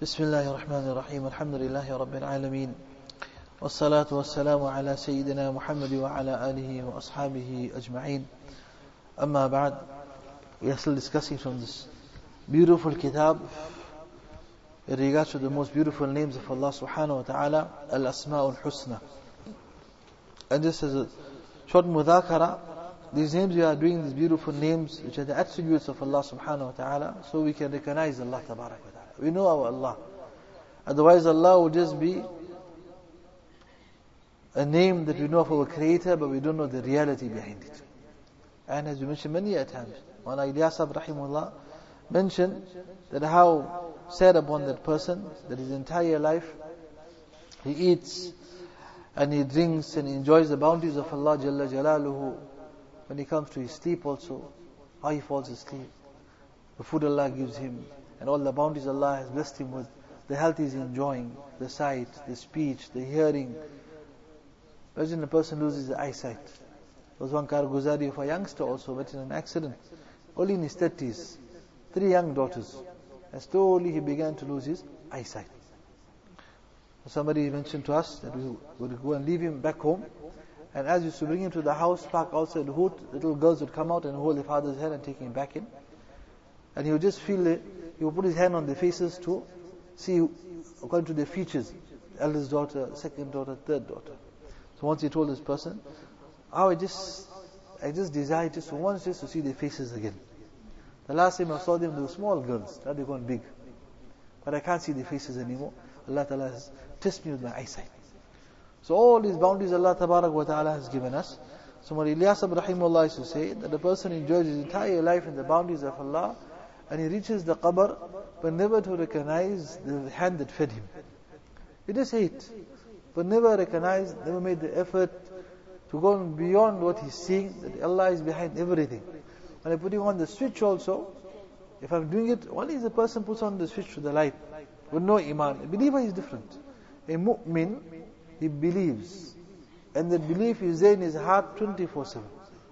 بسم الله الرحمن الرحيم الحمد لله رب العالمين والصلاة والسلام على سيدنا محمد وعلى آله وأصحابه أجمعين. أما بعد, we are still discussing from this beautiful kitab in regards to the most beautiful names of Allah subhanahu wa ta'ala, Al-Asma'ul Husna. And just as a short mudhakara, these names we are doing, these beautiful names which are the attributes of Allah subhanahu wa ta'ala, so we can recognize Allah tabarak wa ta'ala. We know our Allah. Otherwise Allah would just be a name that we know of our Creator, but we don't know the reality behind it. And as we mentioned many a times, Mawlana Ilyas rahimahullah mentioned that how sad upon that person that his entire life he eats and he drinks and he enjoys the bounties of Allah Jalla Jalaluhu. When he comes to his sleep also, how he falls asleep, the food Allah gives him, and all the bounties Allah has blessed him with, the health he's enjoying, the sight, the speech, the hearing. Imagine a person loses the eyesight. There was one karguzari of a youngster also, but in an accident, only in his 30s, 3 young daughters, and slowly he began to lose his eyesight. Somebody mentioned to us that we would go and leave him back home, and as we used to bring him to the house, park outside the hood, little girls would come out and hold their father's hand and take him back in. And he would just feel it, he would put his hand on their faces to see according to their features, eldest daughter, second daughter, third daughter. So once he told this person, I just desire just once just to see their faces again. The last time I saw them, they were small girls, now they've gone big. But I can't see their faces anymore. Allah Ta'ala has tested me with my eyesight. So all these bounties Allah Tabarak wa Ta'ala has given us. So Mawlana Ilyas rahimahullah used to say that the person enjoys his entire life in the bounties of Allah, and he reaches the qabr, but never to recognize the hand that fed him. He just ate, but never recognized, never made the effort to go beyond what he's seeing, that Allah is behind everything. When I'm putting on the switch also, if I'm doing it, only the person puts on the switch to the light, with no iman. A believer is different. A mu'min, he believes, and that belief is there in his heart 24/7.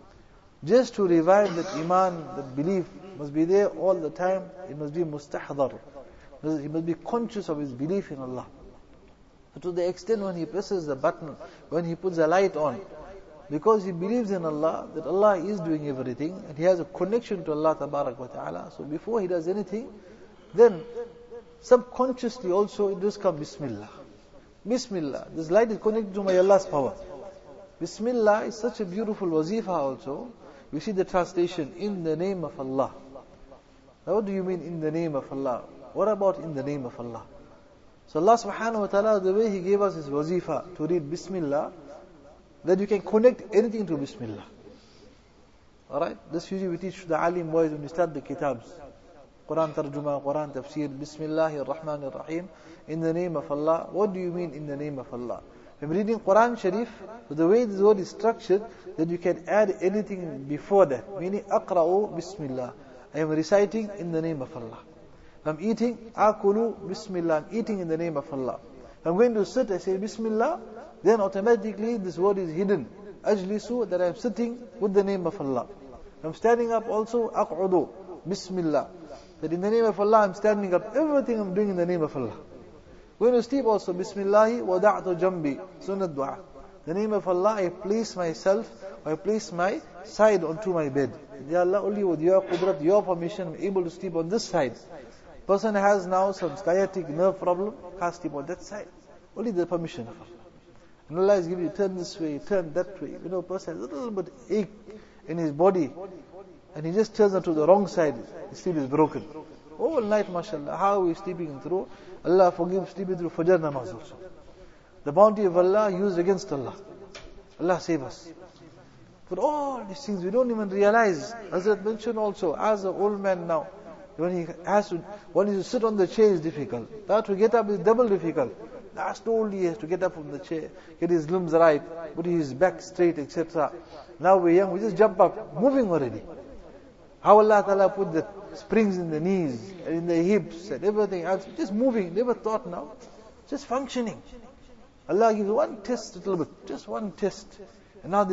Just to revive that iman, that belief must be there all the time. It must be mustahdar. He must be conscious of his belief in Allah. So to the extent when he presses the button, when he puts the light on, because he believes in Allah, that Allah is doing everything, and he has a connection to Allah Tabarak wa Ta'ala. So before he does anything, then subconsciously also it does come Bismillah. Bismillah. This light is connected to my Allah's power. Bismillah is such a beautiful wazifa also. We see the translation, in the name of Allah. Now what do you mean in the name of Allah? What about in the name of Allah? So Allah subhanahu wa ta'ala, the way He gave us His wazifa to read Bismillah, that you can connect anything to Bismillah. Alright? This usually we teach the alim boys when we start the kitabs. Quran tarjuma, Quran tafsir, Bismillahir Rahmanir Rahim. In the name of Allah. What do you mean in the name of Allah? When reading Quran Sharif, the way this word is structured, that you can add anything before that. Meaning, Aqra'u Bismillah. I am reciting in the name of Allah. If I'm eating, Akulu Bismillah. I'm eating in the name of Allah. If I'm going to sit, I say Bismillah. Then automatically this word is hidden. Ajlisu, that I am sitting with the name of Allah. If I'm standing up also, Aq'udu Bismillah. That in the name of Allah I'm standing up. Everything I'm doing in the name of Allah. Going to sleep also, Bismillahi wada'tu jambi, sunnat dua. The name of Allah, I place myself, I place my side onto my bed. Ya Allah, only with your qudrat, your permission, I'm able to sleep on this side. Person has now some sciatic nerve problem, can't sleep on that side. Only the permission of Allah. And Allah is giving you, turn this way, turn that way. You know, a person has a little bit ache in his body, and he just turns onto the wrong side, his sleep is broken. All night, mashallah, how are we sleeping through? Allah forgive sleeping through Fajr namaz also. The bounty of Allah used against Allah. Allah save us. But all these things we don't even realize. As I mentioned also, as an old man now, when he has to sit on the chair is difficult. Now to get up is double difficult. Last only he has to get up from the chair, get his limbs right, put his back straight, etc. Now we're young, we just jump up, moving already. How Allah Ta'ala put the springs in the knees, and in the hips, and everything else. Just moving, never thought now. Just functioning. Allah gives one test, a little bit, just one test. And now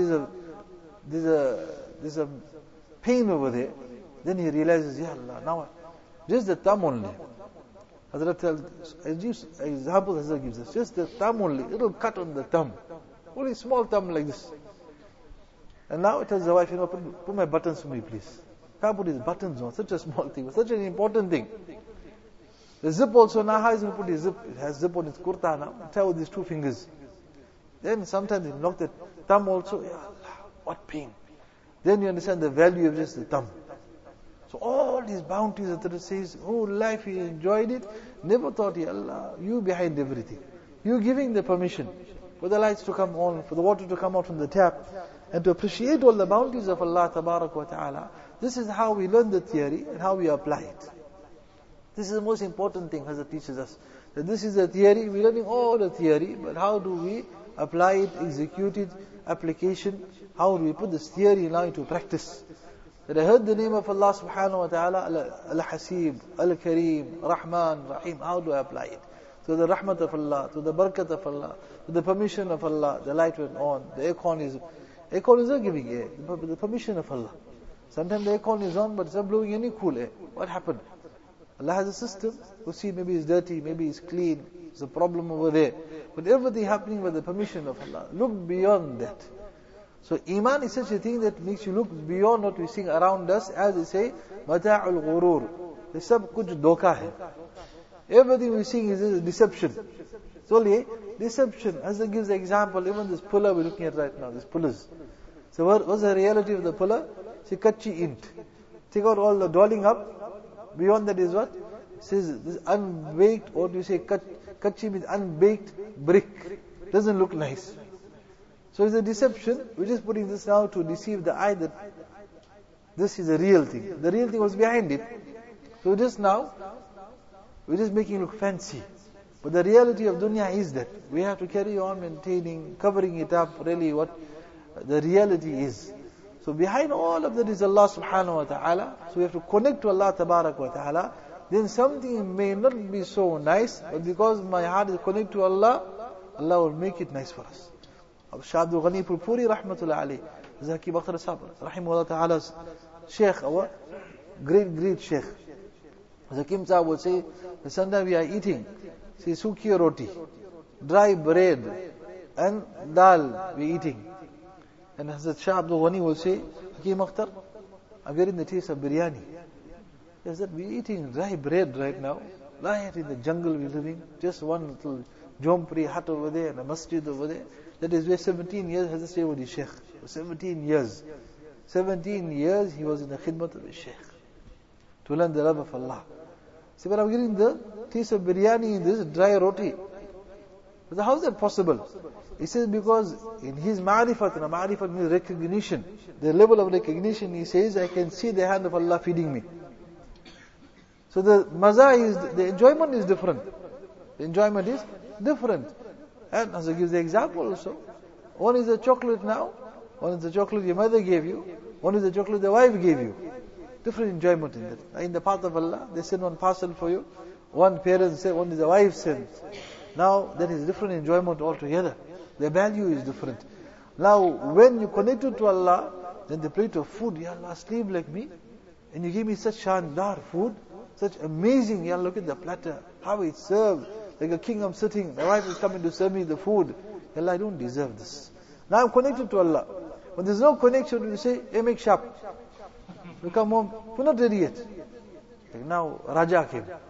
there's a pain over there. Then he realizes, Ya Allah, now just the thumb only. Hazrat tells, example Hazrat gives us, just the thumb only, little cut on the thumb. Only small thumb like this. And now it tells the wife, put my buttons for me, please. Can't put his buttons on, such a small thing, such an important thing. The zip also, now how is he going to put his zip? It has zip on his kurta now, tie with his 2 fingers. Then sometimes you knock the thumb also, Ya Allah, what pain. Then you understand the value of just the thumb. So all these bounties that it says, whole life he enjoyed it, never thought, Ya Allah, you behind everything. You giving the permission for the lights to come on, for the water to come out from the tap, and to appreciate all the bounties of Allah Tabarak wa Ta'ala. This is how we learn the theory and how we apply it. This is the most important thing Hazrat teaches us. That this is the theory, we're learning all the theory, but how do we apply it, execute it, application, how do we put this theory now into practice? That I heard the name of Allah subhanahu wa ta'ala, Al-Hasib, Al-Kareem, Rahman, Rahim, how do I apply it? To the rahmat of Allah, to the barakat of Allah, to the permission of Allah, the light went on, the aircon is not giving air, the permission of Allah. Sometimes the aircon is on, but it's not blowing any cool air. What happened? Allah has a system, we see maybe it's dirty, maybe it's clean, there's a problem over there. But everything happening with the permission of Allah. Look beyond that. So Iman is such a thing that makes you look beyond what we see around us, as they say, Mata'ul ghurur. This sab kuch dhoka hai. Everything we see is a deception. It's only a deception. As it gives the example, even this puller we're looking at right now, these pullers. So what's the reality of the puller? It's kachi int. Take out all the dolling up. Beyond that is what? It says this unbaked, or do you say kachi means unbaked brick. Doesn't look nice. So it's a deception. We're just putting this now to deceive the eye that this is a real thing. The real thing was behind it. So just now, we're just making it look fancy. But the reality of dunya is that we have to carry on maintaining, covering it up, really what the reality is. So behind all of that is Allah subhanahu wa ta'ala. So we have to connect to Allah tabarak wa ta'ala. Then something may not be so nice, but because my heart is connected to Allah, Allah will make it nice for us. Shah Abdul Ghani Purpuri rahmatullah alayhi, Zaki Bakhtar Sahib, rahimahullah ta'ala's Sheikh, our great Sheikh. Zakim Sahib would say, sometimes we are eating, say suki roti, dry bread, and dal we eating. And Hazrat Shah Abdul Ghani will say, Hakim Akhtar, I'm getting the taste of biryani. He said, we're eating dry bread right now, right in the jungle we're living, just one little jompri hut over there and a masjid over there. That is where 17 years has to stay with the Sheikh. 17 years. 17 years he was in the khidmat of the Sheikh. To learn the love of Allah. See, but I'm getting the taste of biryani in this dry roti. But how is that possible? He says because in his ma'rifat, and ma'rifat means recognition, the level of recognition, he says, I can see the hand of Allah feeding me. So the maza is, the enjoyment is different. The enjoyment is different. And as I give the example also, one is a chocolate now, one is the chocolate your mother gave you, one is the chocolate the wife gave you. Different enjoyment in that. In the path of Allah, they send one parcel for you, one parent sent, one is the wife sent. Now, that is different enjoyment altogether. The value is different. Now, when you connected to Allah, then the plate of food, Ya Allah, sleep like me, and you give me such shandar food, such amazing, Ya Allah, look at the platter, how it's served. Like a king I'm sitting, my wife is coming to serve me the food. Allah, I don't deserve this. Now I'm connected to Allah. When there's no connection, you say, hey, make sharp. You come home, we're not ready yet. Like now, Raja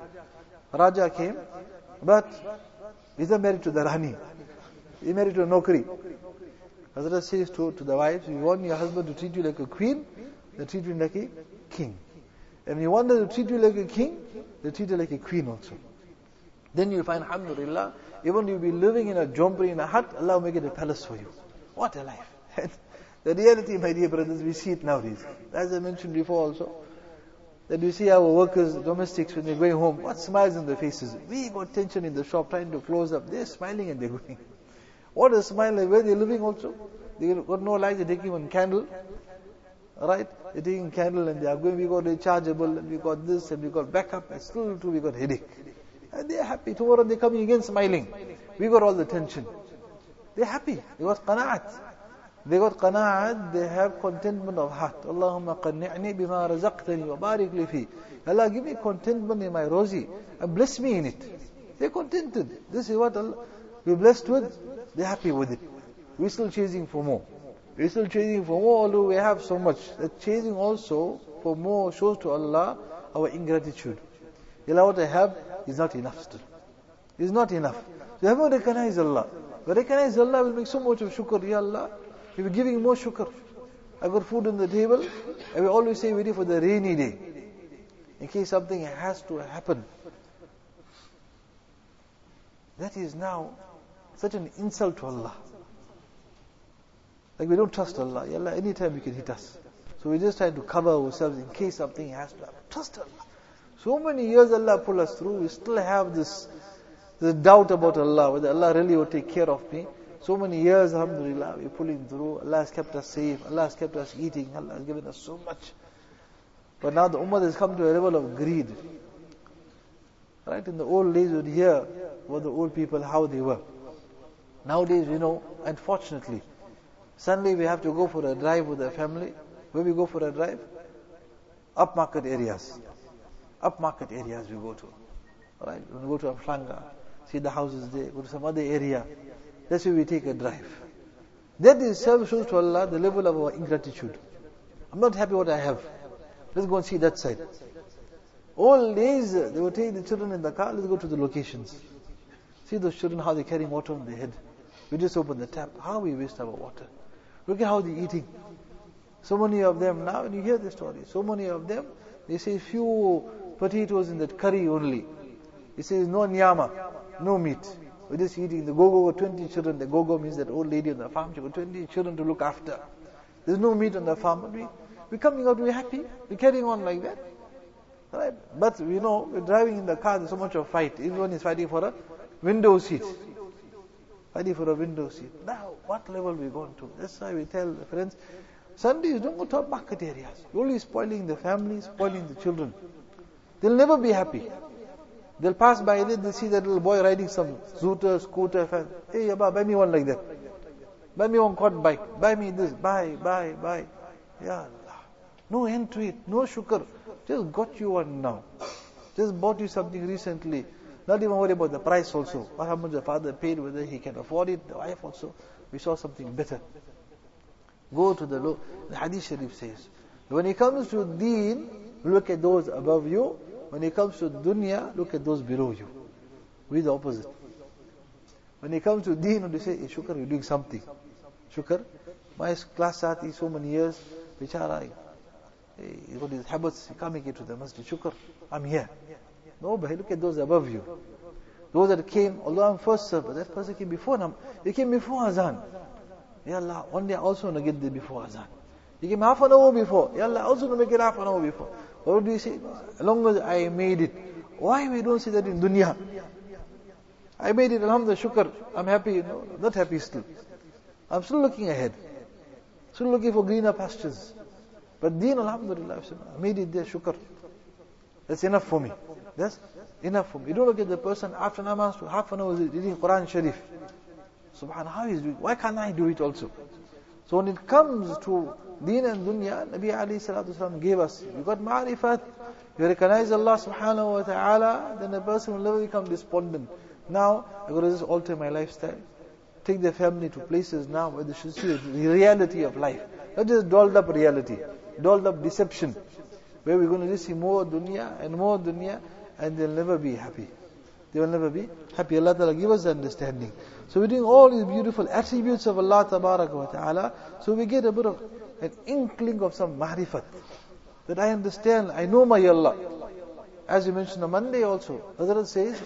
came, but he's not married to the Rani. He's married to a Nokri. Hazrat says to the wives, you want your husband to treat you like a queen, they treat you like a king. And you want them to treat you like a king, they treat you like a queen also. Then you'll find, alhamdulillah, even you'll be living in a jompri, in a hut, Allah will make it a palace for you. What a life. The reality, my dear brothers, we see it nowadays. As I mentioned before also, that we see our workers, domestics, when they're going home, what smiles on their faces. We got tension in the shop, trying to close up. They're smiling and they're going. What a smile, like where they're living also. They got no light, they're taking one candle. Alright? They're taking candle and they are going, we got rechargeable, and we got this, and we got backup, and still too we got headache. And they're happy. Tomorrow they're coming again smiling. We got all the tension. They're happy. They got qana'at. They got qana'at, they have contentment of heart. Allahumma qanni'ni bima razaqtani wa barik li fi. Allah, give me contentment in my rozi and bless me in it. They're contented. This is what Allah, we're blessed with. They're happy with it. We're still chasing for more. We're still chasing for more, although we have so much. That chasing also for more shows to Allah our ingratitude. Allah, what I have is not enough still. It's not enough. So have to recognize Allah. But recognize Allah will make so much of shukr. Ya Allah, we will giving more shukr. I got food on the table. I will always say, waiting for the rainy day. In case something has to happen. That is now such an insult to Allah. Like we don't trust Allah. Ya Allah, anytime you can hit us. So we just try to cover ourselves in case something has to happen. Trust Allah. So many years Allah pull us through. We still have this doubt about Allah, whether Allah really will take care of me. So many years, alhamdulillah, we're pulling through. Allah has kept us safe. Allah has kept us eating. Allah has given us so much. But now the ummah has come to a level of greed. Right? In the old days, you'd hear about the old people, how they were. Nowadays, unfortunately, suddenly we have to go for a drive with the family. Where we go for a drive? Upmarket areas. Upmarket areas we go to. Right? When we go to Amflanga, see the houses there, go to some other area. That's where we take a drive. That is shows to Allah the level of our ingratitude. I'm not happy what I have. Let's go and see that side. All days, they would take the children in the car, let's go to the locations. See those children, how they're carrying water on their head. We just open the tap. How we waste our water. Look at how they're eating. So many of them now, and you hear the story, so many of them, they say few potatoes in that curry only. He says no nyama, no meat. We're just eating. The gogo got 20 children. The gogo means that old lady on the farm. She got 20 children to look after. There's no meat on the farm. But we're coming out, we're happy. We're carrying on like that. Right? But we're driving in the car, there's so much of fight. Everyone is fighting for a window seat. Fighting for a window seat. Now, what level we're going to? That's why we tell the friends, Sundays don't go to market areas. You're only spoiling the family, spoiling the children. They'll never be happy. They'll pass by there, they'll see that little boy riding some scooter. Hey, Abba, buy me one like that. Buy me one quad bike. Buy me this. Buy. Ya Allah. No end to it. No shukr. Just got you one now. Just bought you something recently. Not even worry about the price also. How much the father paid, whether he can afford it. The wife also. We saw something better. Go to the Hadith Sharif says, when it comes to deen, look at those above you. When it comes to dunya, look at those below you. We're the opposite. When it comes to deen, they say, hey, shukr, you're doing something. Shukr. My class sati, so many years, bichara, he got his habits, he can't make it to the masjid. Shukr, I'm here. No, but look at those above you. Those that came, although I'm first served, but that person came before them. He came before Azan. Ya Allah, one day I also want to get there before Azan. He came half an hour before. Ya Allah, I also want to make it half an hour before. What do you say? As long as I made it. Why we don't say that in dunya? I made it, alhamdulillah, shukr. I'm happy. No, not happy still. I'm still looking ahead. Still looking for greener pastures. But deen, alhamdulillah, I made it there, shukr. That's enough for me. That's enough for me. You don't look at the person after namaz to half an hour reading Quran Sharif. Subhanallah, how is doing? Why can't I do it also? So when it comes to deen and dunya, Nabi alayhi salatu wasalam gave us, you got ma'rifat, you recognize Allah subhanahu wa ta'ala, then the person will never become despondent. Now, I've got to just alter my lifestyle. Take the family to places now where they should see the reality of life. Not just dolled up reality, dolled up deception. Where we're going to just see more dunya, and they'll never be happy. They will never be happy. Allah Ta'ala give us the understanding. So we're doing all these beautiful attributes of Allah Ta'ala. So we get a bit of an inkling of some ma'rifat. That I understand, I know my Allah. As we mentioned on Monday also, Hazrat says,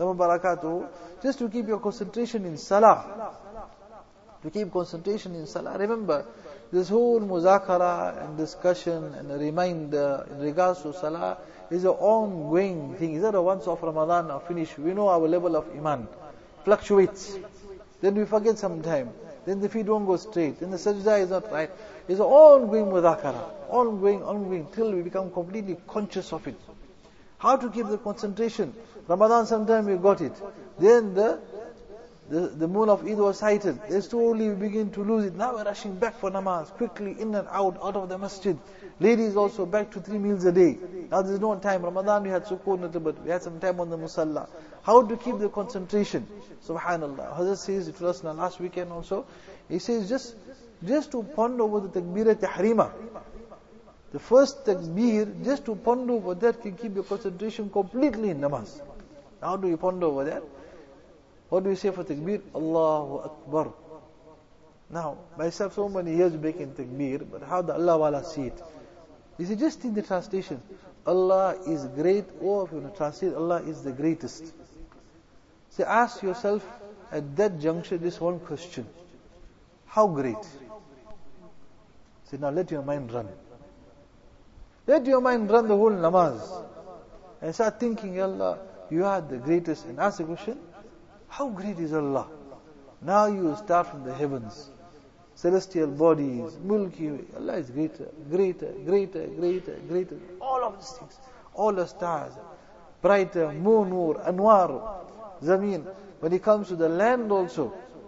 just to keep your concentration in salah. To keep concentration in salah. Remember, this whole muzakara and discussion and a reminder in regards to salah is an ongoing thing. It's not a once off Ramadan or finish. We know our level of iman fluctuates. Then we forget sometime. Then the feet don't go straight. Then the sajda is not right. It's an ongoing mudhakara. Ongoing till we become completely conscious of it. How to keep the concentration? Ramadan sometime we got it. Then the The moon of Eid was sighted. Then slowly we begin to lose it. Now we're rushing back for namaz, quickly in and out of the masjid. Ladies also back to 3 meals a day. Now there's no time. Ramadan we had sukoon a little bit. We had some time on the musalla. How to keep the concentration? Subhanallah. Hazrat says to us last weekend also, he says just to ponder over the takbir tahrima. The first takbir, just to ponder over that can keep your concentration completely in namaz. How do you ponder over that? What do you say for takbir? Allahu Akbar. Now, myself so many years back in takbir, but how the Allah Wala see it? You see, just in the translation, Allah is great, or if you want to translate, Allah is the greatest. So ask yourself at that juncture this one question. How great? So now let your mind run. Let your mind run the whole namaz. And start thinking, Allah, you are the greatest. And ask the question, how great is Allah? Now you start from the heavens. Celestial bodies, Mulki, Allah is greater, greater, greater, greater, greater. All of these things. All the stars. Brighter, more nur, anwar, zameen. When it comes to the land also.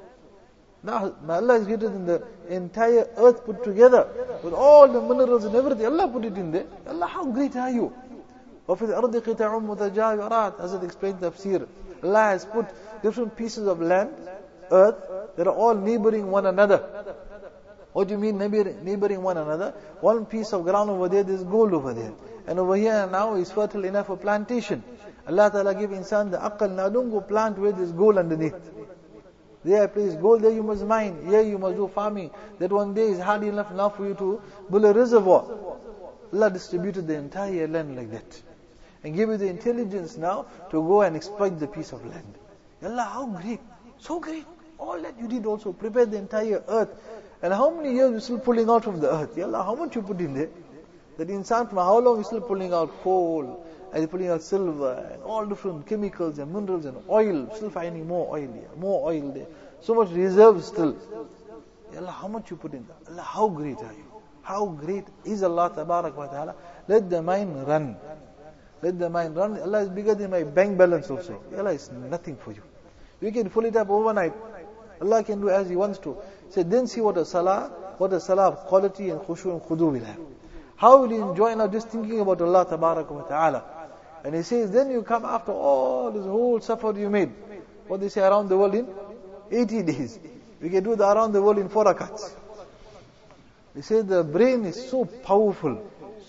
Now Allah is greater than the entire earth put together. With all the minerals and everything. Allah put it in there. Allah, how great are you? وَفِي الْأَرْضِ قِطَعٌ مُتَجَاوِرَاتٌ. As it explained tafsir. Allah has put different pieces of land, earth, that are all neighboring one another. What do you mean neighboring one another? One piece of ground over there, there's gold over there. And over here now is fertile enough for plantation. Allah Ta'ala give insan the aql. Now don't go plant where there's gold underneath. There I place gold, there you must mine. Here you must do farming. That one day is hard enough now for you to build a reservoir. Allah distributed the entire land like that. And give you the intelligence now to go and exploit the piece of land. Allah, how great. So great. All that you did also. Prepare the entire earth. And how many years you're still pulling out from the earth? Allah, how much you put in there? That insan from how long you're still pulling out coal, and you're pulling out silver, and all different chemicals and minerals and oil. Still finding more oil here, more oil there. So much reserves still. Allah, how much you put in there? Allah, how great are you? How great is Allah Tabarak wa Ta'ala? Let the mind run. Let the mind run. Allah is bigger than my bank balance also. Allah is nothing for you. You can pull it up overnight. Allah can do as He wants to. So then see what a salah of quality and khushu and khudu will have. How will you enjoy now just thinking about Allah Tabarak wa Ta'ala? And He says, then you come after all this whole safar you made. What they say around the world in 80 days. We can do the around the world in 4 rakats. They say the brain is so powerful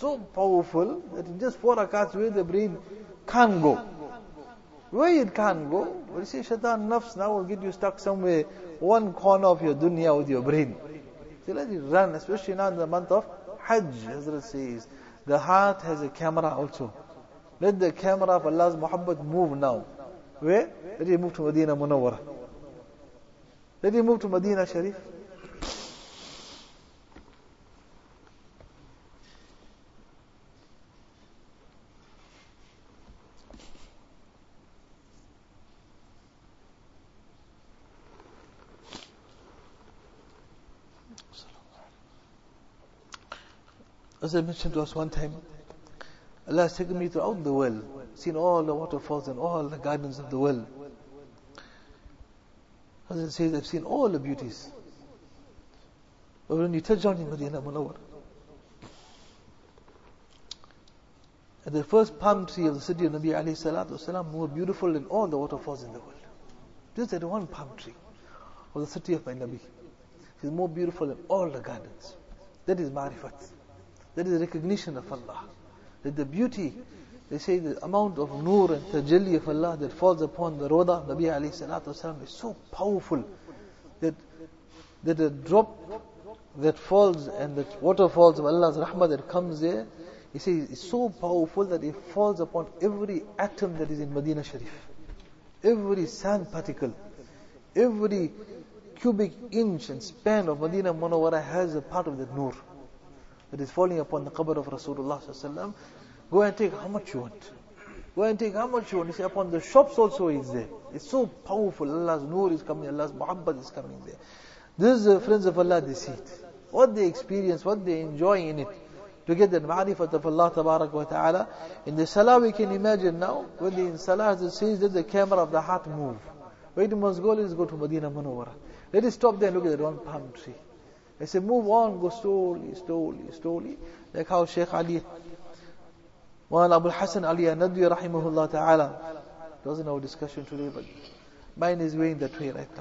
that in just 4 rakats where the brain can't go. Where it can't go, but you say shaitan nafs now will get you stuck somewhere, one corner of your dunya with your brain. So let it run, especially now in the month of Hajj. Hazrat says, the heart has a camera also. Let the camera of Allah's Muhammad move now. Where? Let it move to Medina Munawwara. Let it move to Medina Sharif. As I mentioned to us one time, Allah has taken me throughout the world, seen all the waterfalls and all the gardens of the world. As it says, I've seen all the beauties. But when you touch down in Medina Munawwar, at the first palm tree of the city of Nabi alayhi salatu wasalam, more beautiful than all the waterfalls in the world. Just that one palm tree of the city of my Nabi is more beautiful than all the gardens. That is ma'rifat. That is recognition of Allah. That the beauty, they say the amount of nur and tajalli of Allah that falls upon the Roda of Nabi alayhi salatu wasalam is so powerful that a drop that falls and the waterfalls of Allah's rahmah that comes there, he says it's so powerful that it falls upon every atom that is in Medina Sharif. Every sand particle, every cubic inch and span of Medina Munawwara has a part of that nur that is falling upon the qabr of Rasulullah sallallahu alaihi wasallam. Go and take how much you want. Go and take how much you want. You see, upon the shops also is there. It's so powerful. Allah's nur is coming, Allah's muhabbat is coming there. This is the friends of Allah, they see it. What they experience, what they enjoy in it. To get the ma'rifat of Allah Tabarak wa Ta'ala. In the salah we can imagine now, when in salah it says that the camera of the heart move. Where you must go, let's go to Medina Munawwara. Let us stop there and look at that one palm tree. They say, move on, go slowly, slowly, slowly. Like how Shaykh Ali, Mawlana Abul Hasan Ali Nadwi rahimahullah ta'ala, doesn't our discussion today, but mine is going that way right now.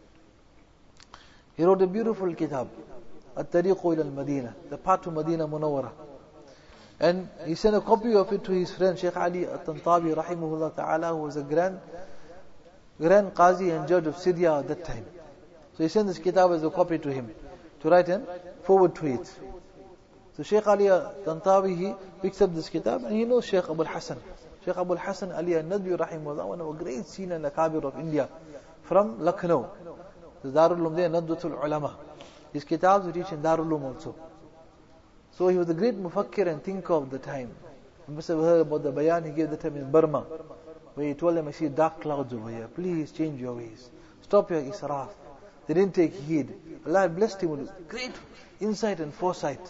He wrote a beautiful kitab, At-Tariqu ila al-Madina, the path to Medina Munawwara. And he sent a copy of it to his friend Shaykh Ali At-Tantawi rahimahullah ta'ala, who was a grand Qazi and judge of Syria at that time. So he sent this kitab as a copy to him, to write and forward to it. So Shaykh Ali Tantawi, he picks up this kitab and he knows Shaykh Abul Hasan. Shaykh Abul Hasan Ali Nadwi rahimahullah, one of the great senior and akabir of India, from Lucknow. The Darul Uloom there, Nadwatul Ulama. His kitabs reach in Darul Uloom also. So he was a great mufakkir and thinker of the time. You must have heard about the bayan he gave the time in Burma, where he told them, I see dark clouds over here. Please change your ways. Stop your israf. They didn't take heed. Allah had blessed him with great insight and foresight.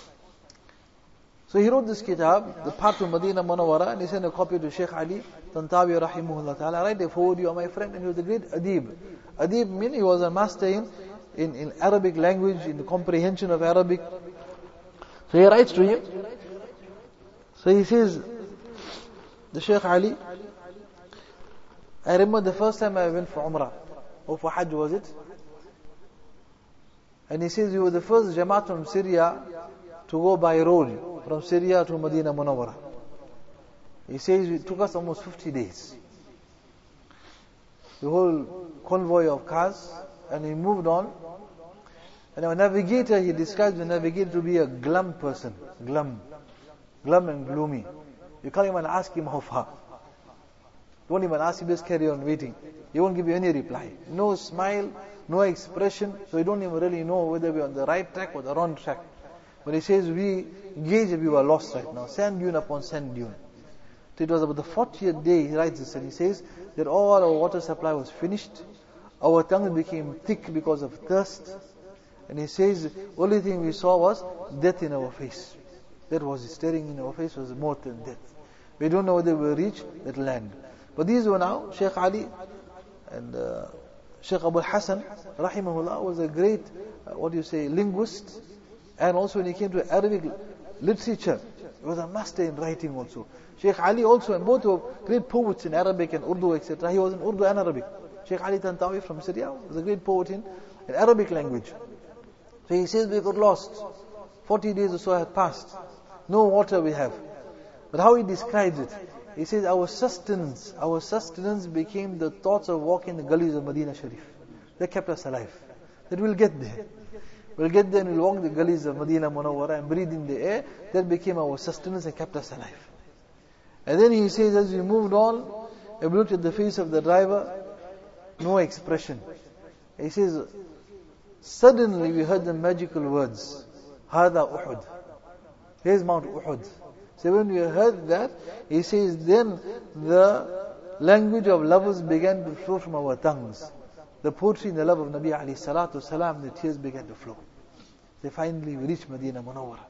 So he wrote this kitab, the path to Medina Munawwara, and he sent a copy to Shaykh Ali Tantawi rahimahullah ta'ala. Right, they forward you, my friend, and he was a great adib. Adib means he was a master in Arabic language, in the comprehension of Arabic. So he writes to him. So he says, the Shaykh Ali, I remember the first time I went for Umrah, or for Hajj was it? And he says, we were the first Jamaat from Syria to go by road, from Syria to Medina Munawwara. He says, it took us almost 50 days. The whole convoy of cars, and he moved on. And our navigator, he describes the navigator to be a glum person. Glum and gloomy. You can't even ask him how far. Don't even ask him, just carry on waiting. He won't give you any reply. No smile, no expression, so you don't even really know whether we're on the right track or the wrong track. But he says, we engaged, we were lost right now. Sand dune upon sand dune. So it was about the 40th day, he writes this, and he says that all our water supply was finished. Our tongues became thick because of thirst. And he says, the only thing we saw was death in our face. That was staring in our face, was more than death. We don't know whether we will reach that land. But these were now, Shaykh Ali and Shaykh Abul Hasan, rahimahullah, was a great, linguist. And also when he came to Arabic literature, he was a master in writing also. Shaykh Ali also, and both were great poets in Arabic and Urdu, etc. He was in Urdu and Arabic. Shaykh Ali Tantawi from Syria was a great poet in Arabic language. So he says we got lost. 40 days or so had passed. No water we have. But how he describes it, he says our sustenance became the thoughts of walking the gullies of Medina Sharif. They kept us alive. That we'll get there. We'll get there and we'll walk the gullies of Medina Munawwara and breathe in the air. That became our sustenance and kept us alive. And then he says as we moved on, we looked at the face of the driver, no expression. He says, suddenly we heard the magical words, Hada Uhud. Here's Mount Uhud. So when we heard that, he says, then the language of lovers began to flow from our tongues. The poetry and the love of Nabi alayhi salatu wasalam, the tears began to flow. So finally we reached Medina Munawwara.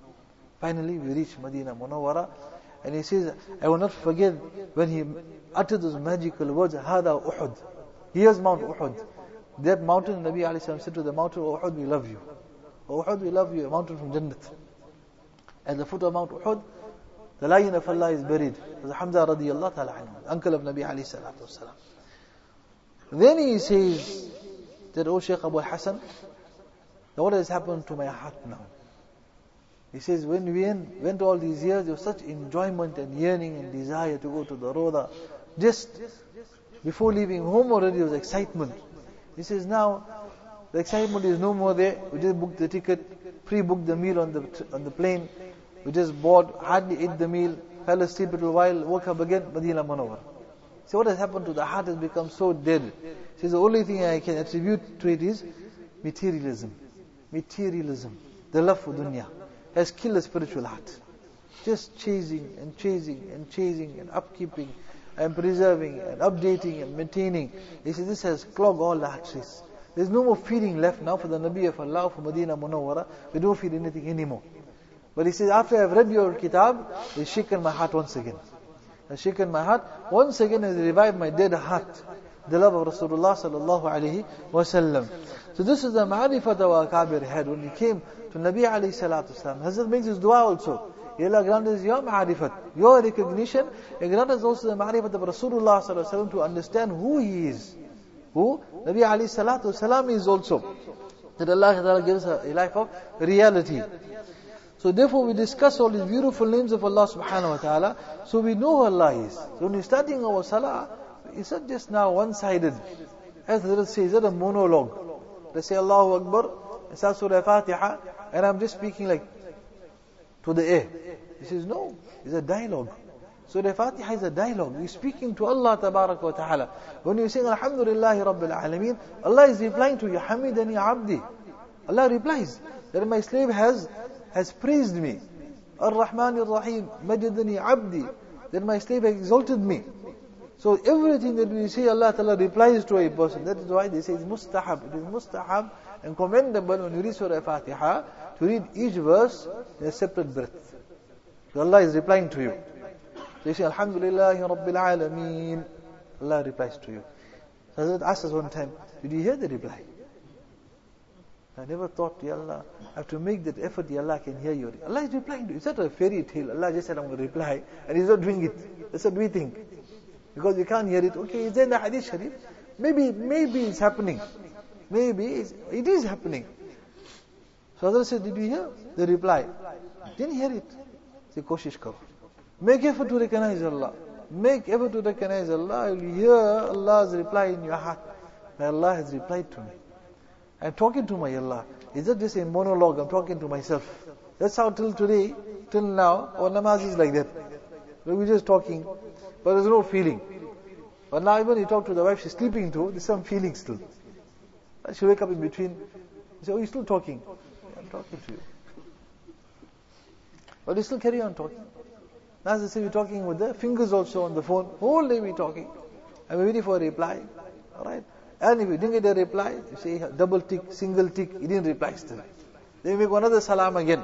And he says, I will not forget when he uttered those magical words, Hada Uhud. Here's Mount Uhud. That mountain, Nabi alayhi salam said to the mountain, O Uhud, we love you. O Uhud, we love you, a mountain from Jannat. At the foot of Mount Uhud, the lion of Allah is buried. There's Hamza radiyallahu ta'ala anhu, uncle of Nabi alayhi salatu wasalam. Then he says that, O Shaykh Abu Hasan, what has happened to my heart now? He says, when we went all these years, there was such enjoyment and yearning and desire to go to the Roda. Just before leaving home already there was excitement. He says, now the excitement is no more there. We just booked the ticket, pre-booked the meal on the plane. We just bought, hardly ate the meal, fell asleep a little while, woke up again, Medina Munawwara. So what has happened to the heart has become so dead. He says, the only thing I can attribute to it is materialism. The love for dunya has killed the spiritual heart. Just chasing and upkeeping and preserving and updating and maintaining. He says, this has clogged all the arteries. There's no more feeding left now for the Nabi of Allah, for Medina Munawwara. We don't feed anything anymore. But he says, after I've read your kitab, it's shaken my heart once again. Has shaken my heart. Once again has revived my dead heart. the love of Rasulullah sallallahu alayhi wa sallam. So this is the ma'rifat our Akabir had when he came to Nabi alayhi salatu wasalam. Hazrat makes his dua also. Allah grant us your ma'rifat, your recognition, and grant us also the ma'rifat of Rasulullah sallallahu alayhi wa sallam to understand who he is. Who Nabi alayhi salatu wasalam is also. That Allah Ta'ala gives a life of reality. So therefore we discuss all these beautiful names of Allah subhanahu wa ta'ala, so we know who Allah is. So when we're studying our salah, it's not just now one-sided. As the say, is that a monologue? They say Allahu Akbar, it's Surah Fatiha, and I'm just speaking like to the air. He says, no, it's a dialogue. Surah Fatiha is a dialogue. You're speaking to Allah Tabarak wa Ta'ala. When you sing Alhamdulillahi Rabbil Alameen, Allah is replying to you, Hamidani Abdi. Allah replies that my slave has praised me. Ar-Rahman Ar-Rahim, Majidani Abdi. That my slave has exalted me. So everything that we say, Allah Ta'ala replies to a person. That is why they say it's mustahab. It is mustahab and commendable when you read Surah Fatiha to read each verse in a separate breath. So Allah is replying to you. So you say, Alhamdulillahi Rabbil Alameen. Allah replies to you. So Hazrat asked us one time, did you hear the reply? I never thought, Ya Allah, I have to make that effort, Ya Allah can hear you. Allah is replying to you. It's not a fairy tale. Allah just said, I'm going to reply. And He's not doing it. That's what we think. Because we can't hear it. Okay, it's in the Hadith Sharif. Maybe it's happening. Maybe it is happening. So Hazrat said, did you hear the reply? Didn't hear it. Say, koshish karo. Make effort to recognize Allah. Make effort to recognize Allah. You hear Allah's reply in your heart. That Allah has replied to me. I'm talking to my Allah. It's not just a monologue. I'm talking to myself. That's how till today, till now, our namaz is like that. We're just talking, but there's no feeling. But now even you talk to the wife, she's sleeping too, there's some feeling still. She'll wake up in between. You say, oh, you're still talking. I'm talking to you. But you still carry on talking. Now as I say, we're talking with the fingers also on the phone. Whole day we're talking. And we're waiting for a reply. Alright? And if you didn't get a reply, you say double tick, single tick, you didn't reply still. Then you make another salam again.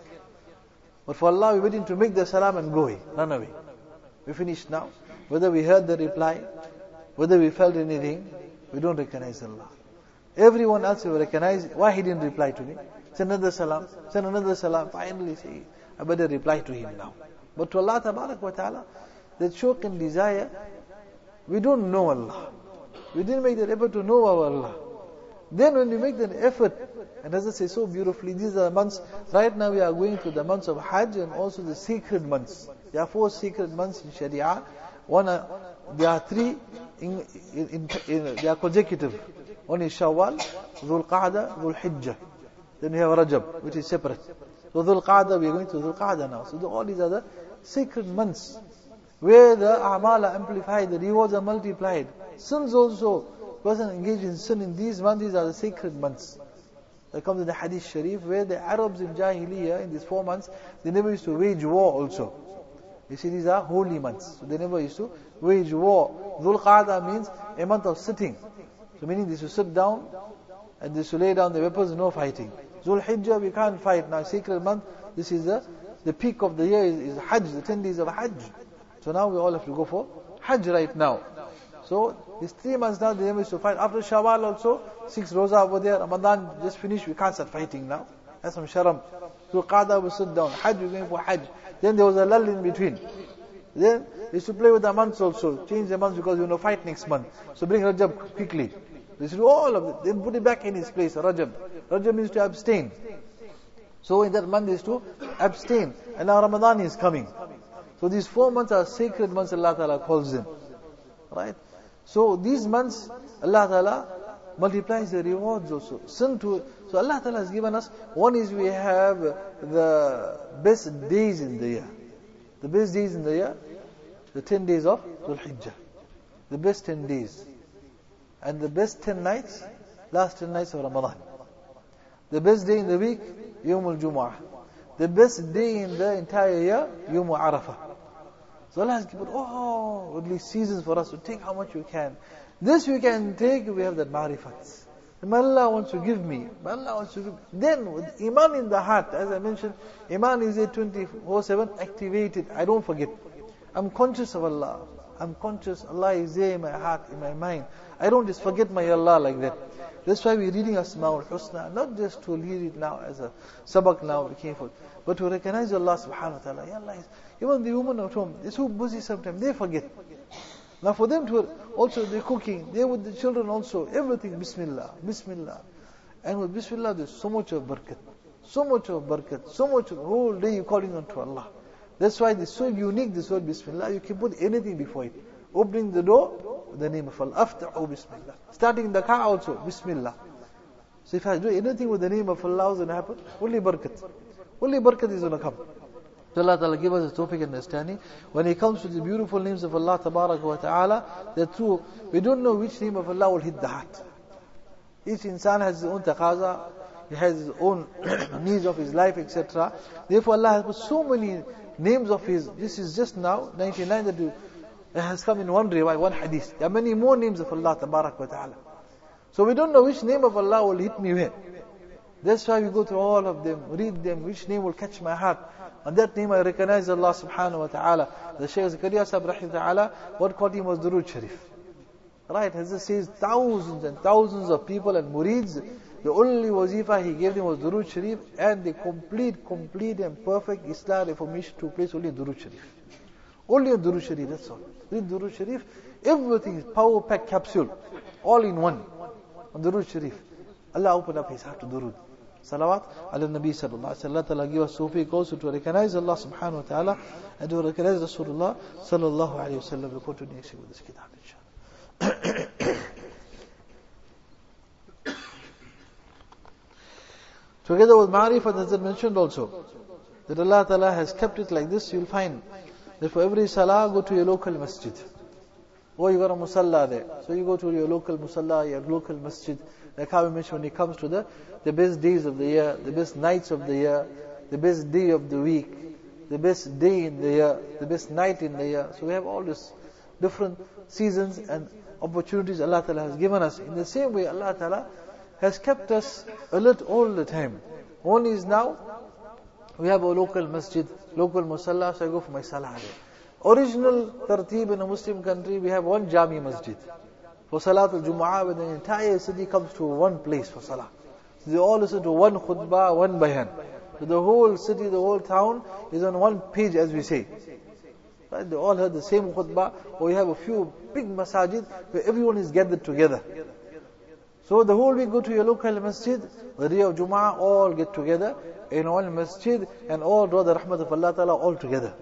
But for Allah, we're waiting to make the salam and go away, run away. We finished now. Whether we heard the reply, whether we felt anything, we don't recognize Allah. Everyone else will recognize why he didn't reply to me. Send another salam, send another salam. Finally say, I better reply to him now. But to Allah Tabarak wa Ta'ala, that shauq and desire, we don't know Allah. We didn't make that effort to know our Allah. Then when we make that effort, and as I say so beautifully, these are the months, right now we are going through the months of Hajj and also the sacred months. There are 4 sacred months in Sharia. There are 3, they are consecutive. One is Shawwal, Dhul Qa'dah, Dhul Hijjah. Then we have Rajab, which is separate. So Dhul Qa'dah, we are going to Dhul Qa'dah now. So all these are the sacred months, where the a'mal are amplified, the rewards are multiplied. Sins also, person engaged in sin in these months, these are the sacred months. That comes in the Hadith Sharif, where the Arabs in Jahiliyyah, in these 4 months, they never used to wage war also. You see, these are holy months. So they never used to wage war. Dhul Qa'dah means a month of sitting. So meaning they should sit down, and they should lay down the weapons, no fighting. Dhul Hijjah, we can't fight. Now, sacred month, this is the peak of the year is Hajj, the 10 days of Hajj. So now we all have to go for Hajj right now. So these 3 months now, they never used to fight. After Shawwal also, 6 Roza over there, Ramadan just finished, we can't start fighting now. That's some sharam. So Qada will sit down, Hajj, we're going for Hajj. Then there was a lull in between. Then they used to play with the months also, change the months because we will fight next month. So bring Rajab quickly. They should do all of it, then put it back in its place, Rajab. Rajab means to abstain. So in that month is to abstain. And now Ramadan is coming. So these 4 months are sacred months, Allah Ta'ala calls them. Right? So these months, Allah Ta'ala multiplies the rewards also. So Allah Ta'ala has given us, one is we have the best days in the year. The best days in the year, the 10 days of Dhul Hijjah. The best 10 days. And the best 10 nights, last 10 nights of Ramadan. The best day in the week, Yawmul Jumu'ah. The best day in the entire year, Yawmul Arafah. So Allah has given all these seasons for us to take how much we can. This we can take, we have that ma'rifat. And Allah wants to give me. Allah wants to give me. Then with Iman in the heart, as I mentioned, Iman is a 24/7 activated. I don't forget. I'm conscious of Allah. I'm conscious, Allah is there in my heart, in my mind. I don't just forget my Allah like that. That's why we're reading Asma'ul Husna, not just to read it now as a sabak now, be careful, but to recognize Allah subhanahu wa ta'ala. Ya Allah, even the women at home, they're so busy sometimes, they forget. Now for them to also, they're cooking, they're with the children also, everything, Bismillah, Bismillah. And with Bismillah, there's so much of barakat, so much of barakat, so much of the whole day you're calling on to Allah. That's why it's so unique, this word Bismillah. You can put anything before it. Opening the door, the name of Allah. Afta'u Bismillah. Starting the car also, Bismillah. So if I do anything with the name of Allah, what's going to happen? Only barakat. Only barakat is going to come. So Allah Ta'ala give us a topic understanding. When it comes to the beautiful names of Allah Tabaraka wa Ta'ala, they're true. We don't know which name of Allah will hit the heart. Each insan has his own taqaza, he has his own needs of his life, etc. Therefore Allah has put so many names of His. This is just now 99 that has come in one riwayah, one hadith. There are many more names of Allah Tabarak wa Ta'ala. So we don't know which name of Allah will hit me where. That's why we go through all of them, read them, which name will catch my heart. And that name I recognize Allah Subhanahu wa Ta'ala. The Shaykh Zakaria Sahib Rahim Ta'ala, what called him was Durood Sharif. Right, as it says, thousands and thousands of people and murids, the only wazifa he gave them was Durood Sharif, and the complete and perfect Islam reformation took place only in Durood Sharif. Only in Durood Sharif, that's all. In Durood Sharif, everything is power packed capsule, all in one. On Durood Sharif, Allah opened up his heart to Durood. Salawat ala Nabi sallallahu alaihi wasallam. Allah Ta'ala give us tawfiq also to recognize Allah subhanahu wa ta'ala and to recognize Rasulullah sallallahu alaihi wasallam. We continue next week with this kitab, inshallah. Together with Ma'rifat, as I mentioned also, that Allah Ta'ala has kept it like this. You'll find that for every salah, go to your local masjid. Or you got a musalla there. So you go to your local musalla, your local masjid. Like how we mentioned, when it comes to the best days of the year, the best nights of the year, the best day of the week, the best day in the year, the best night in the year. So we have all these different seasons and opportunities Allah Ta'ala has given us. In the same way, Allah Ta'ala has kept us alert all the time. Only is now, we have a local masjid, local musalla, so I go for my salah there. Original tartib in a Muslim country, we have one Jami masjid. For Salatul Jumu'ah, when the entire city comes to one place for salah. So they all listen to one khutbah, one bayan. So the whole city, the whole town is on one page, as we say. Right? They all heard the same khutbah, or you have a few big masajid where everyone is gathered together. So the whole week go to your local masjid, the day of Jumu'ah, all get together in one masjid and all draw the rahmat of Allah Ta'ala all together.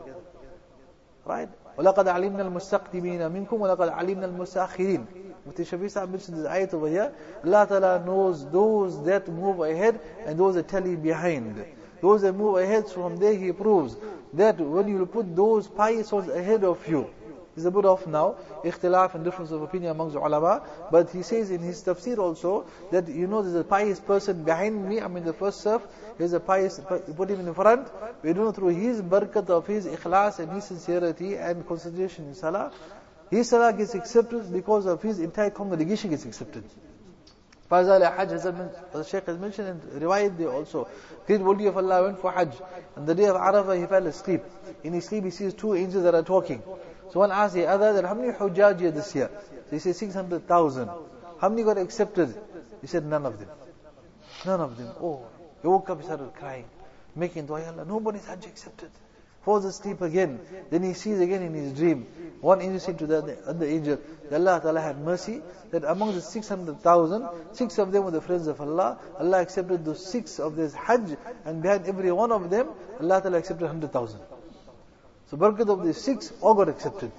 Right? وَلَقَدْ عَلِمْنَا الْمُسْتَقْدِمِينَ مِنْكُمْ وَلَقَدْ عَلِمْنَا الْمُسْتَأْخِرِينَ. Mufti Shafi Sahib mentioned this ayat over here. Allah Ta'ala knows those that move ahead and those that tally behind. Those that move ahead, from there He proves that when you put those pious ones ahead of you, there's a bit of now ikhtilaf and difference of opinion amongst the ulama, but he says in his tafsir also that there's a pious person behind me, I'm in the first surf, there's a pious, you put him in the front, we do through his barakat of his ikhlas and his sincerity and concentration in salah, his salah gets accepted because of his entire congregation gets accepted. Fazal Hajj, as the Shaykh has mentioned in riwayat there also, great wali of Allah went for Hajj, and the day of Arafah he fell asleep. In his sleep he sees two angels that are talking. So one asked the other that how many Hujjaj here this year? So he said 600,000. How many got accepted? He said none of them. None of them. Oh, he woke up, he started crying, making dua, Allah, nobody's Hajj accepted. Falls asleep again. Then he sees again in his dream, one angel said to the other angel, that Allah Ta'ala had mercy, that among the 600,000, 6 of them were the friends of Allah. Allah accepted those 6 of this Hajj, and behind every one of them, Allah Ta'ala accepted 100,000. So barakat of the 6 all got accepted.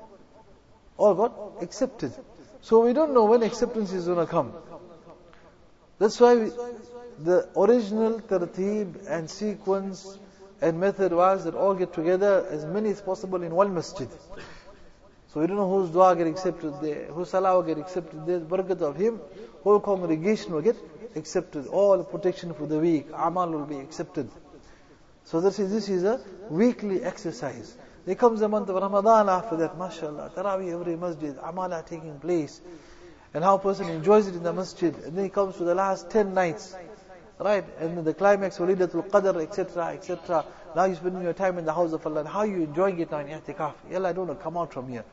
All got accepted. So we don't know when acceptance is going to come. That's why the original tartib and sequence and method was that all get together as many as possible in one masjid. So we don't know whose dua get accepted there, whose salah will get accepted there. Barakat of him, whole congregation will get accepted. All the protection for the week, amal will be accepted. So this is a weekly exercise. There comes the month of Ramadan after that, mashallah, Taraweeh every masjid, amal are taking place. And how a person enjoys it in the masjid. And then he comes to the last 10 nights. Right? And then the climax, Walidatul Qadr, etc., Now you're spending your time in the house of Allah. And how are you enjoying it now in i'tikaf? Yalla, I don't want to come out from here.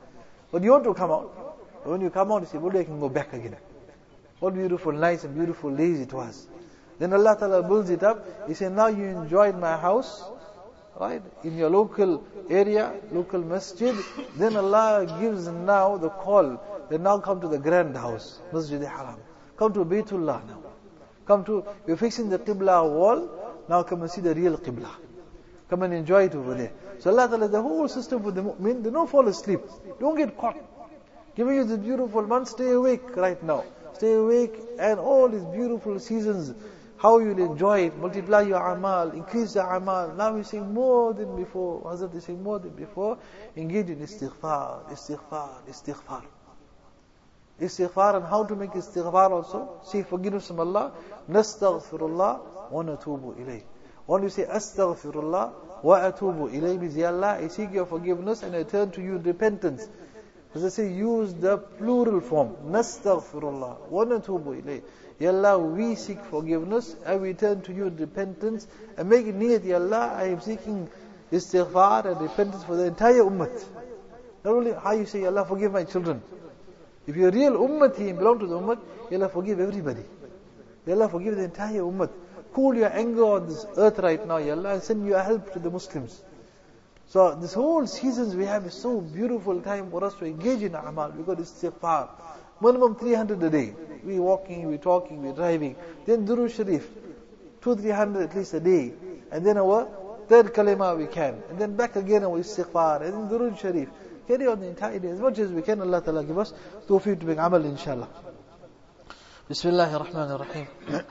But you want to come out. But when you come out, you say, well, I can go back again. What beautiful nights and beautiful days it was. Then Allah Ta'ala builds it up. He said, now you enjoyed my house, right? In your local area, local masjid. Then Allah gives now the call. Then now come to the grand house, Masjid Haram. Come to Baytullah now. Come to, you're fixing the Qibla wall. Now come and see the real Qibla. Come and enjoy it over there. So Allah Ta'ala, the whole system for the mu'min, they don't fall asleep. Don't get caught. Giving you this beautiful month, stay awake right now. Stay awake, and all these beautiful seasons, how you'll enjoy it, multiply your amal, increase the amal. Now we're saying more than before. Hazrat is saying more than before. Engage in istighfar, istighfar, istighfar. Istighfar, and how to make istighfar also. Seek forgiveness from Allah. Nastaghfirullah wa natubu ilayh. When you say astaghfirullah wa atubu ilayh, means, Ya Allah, I seek your forgiveness and I turn to you in repentance. As I say, use the plural form. Nastaghfirullah wa natubu ilayh. Ya Allah, we seek forgiveness and we turn to you in repentance. And make it niyat, Ya Allah, I am seeking istighfar and repentance for the entire ummah. Not only how you say, Ya Allah, forgive my children. If you're a real ummati and belong to the ummah, Ya Allah, forgive everybody. Ya Allah, forgive the entire ummah. Cool your anger on this earth right now, Ya Allah, and send your help to the Muslims. So this whole seasons we have is so beautiful time for us to engage in amal. We got istighfar. Minimum 300 a day. We walking, we talking, we driving. Then Durood Sharif, 200-300 at least a day. And then our third kalima we can. And then back again our istighfar. And then Durood Sharif. Carry on the entire day as much as we can. Allah Ta'ala give us tawfiq to make amal, inshallah. Bismillahir Rahmanir Rahim.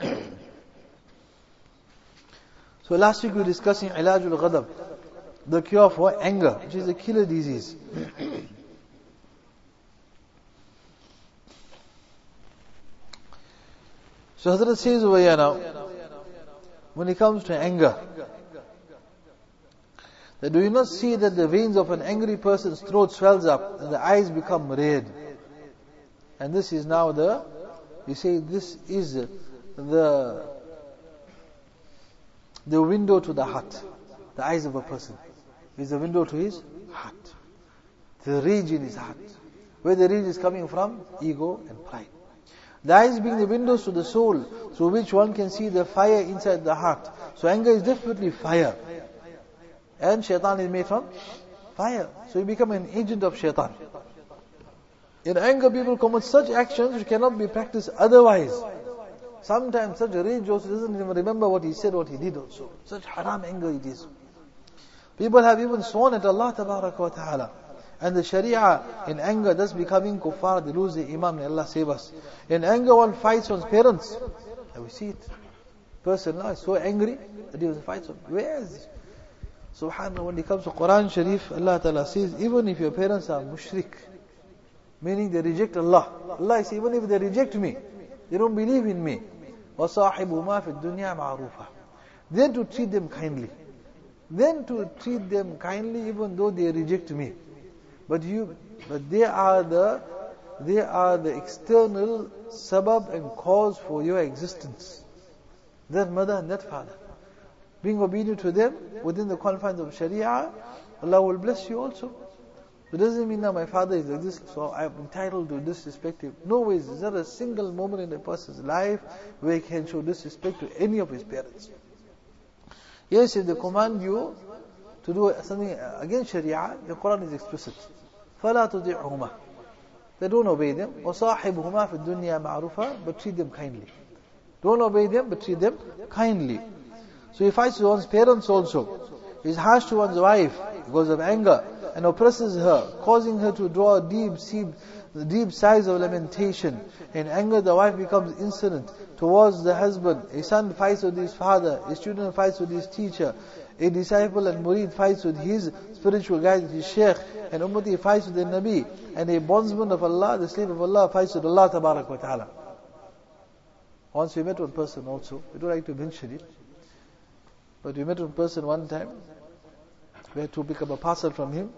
So last week we were discussing ilajul ghadab, the cure for anger, which is a killer disease. So Hazrat says over here now, when it comes to anger, that do you not see that the veins of an angry person's throat swells up and the eyes become red? And this is now you say this is the window to the heart. The eyes of a person is the window to his heart. The rage in his heart. Where the rage is coming from? Ego and pride. The eyes being the windows to the soul, through which one can see the fire inside the heart. So anger is definitely fire. And shaitan is made from fire. So you become an agent of shaitan. In anger, people commit such actions which cannot be practiced otherwise. Sometimes such a rage also doesn't even remember what he said, what he did also. Such haram anger it is. People have even sworn at Allah Tabaraka wa Ta'ala. And the Sharia in anger thus becoming kuffar, they lose the iman, may Allah save us. In anger one fights one's parents. And we see it. Person now is so angry that he was fights on. Where is it? Subhanallah, when it comes to Quran Sharif, Allah Ta'ala says, even if your parents are mushrik, meaning they reject Allah. Allah says, even if they reject me, they don't believe in me. وَصَاحِبُهُمَا فِي الدُّنْيَا مَعْرُوفًا. Then to treat them kindly. Then to treat them kindly even though they reject me. But they are the external sabab and cause for your existence. That mother and that father. Being obedient to them within the confines of Sharia, Allah will bless you also. It doesn't mean that my father is like this, so I am entitled to disrespect him. No ways. Is there a single moment in a person's life where he can show disrespect to any of his parents? Yes, if they command you to do something against Sharia, the Quran is explicit. فَلَا تُطِعْهُمَا. They don't obey them. وَصَاحِبُهُمَا فِي الدُّنْيَا مَعْرُوفًا. But treat them kindly. Don't obey them, but treat them kindly. So he fights with one's parents also. He's harsh to one's wife because of anger and oppresses her, causing her to draw a deep sighs of lamentation. In anger, the wife becomes insolent towards the husband. A son fights with his father. A student fights with his teacher. A disciple and murid fights with his spiritual guide, his sheikh. An ummati fights with the Nabi. And a bondsman of Allah, the slave of Allah, fights with Allah Tabarak wa Ta'ala. Once we met one person also, we don't like to mention it, but we met one person one time. We had to pick up a parcel from him.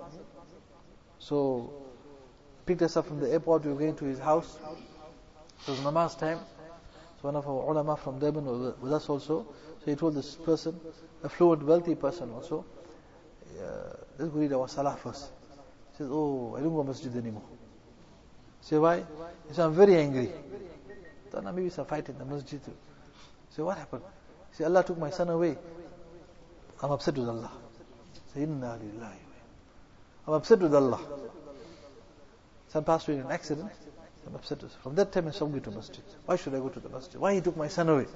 So, picked us up from the airport, we were going to his house. It was namaz time. So one of our ulama from Durban was with us also. So he told this person, a fluent, wealthy person also, let's go read our salah first. He says, oh, I don't go masjid anymore. Say, why? He says, I'm very angry. Thought, maybe it's a fight in the masjid. Say, what happened? He said, Allah took my son away. I'm upset with Allah. Say, Inna lillahi. I'm upset with Allah. Son passed away in an accident. I'm upset with him. From that time I stopped going to masjid. Why should I go to the masjid? Why he took my son away?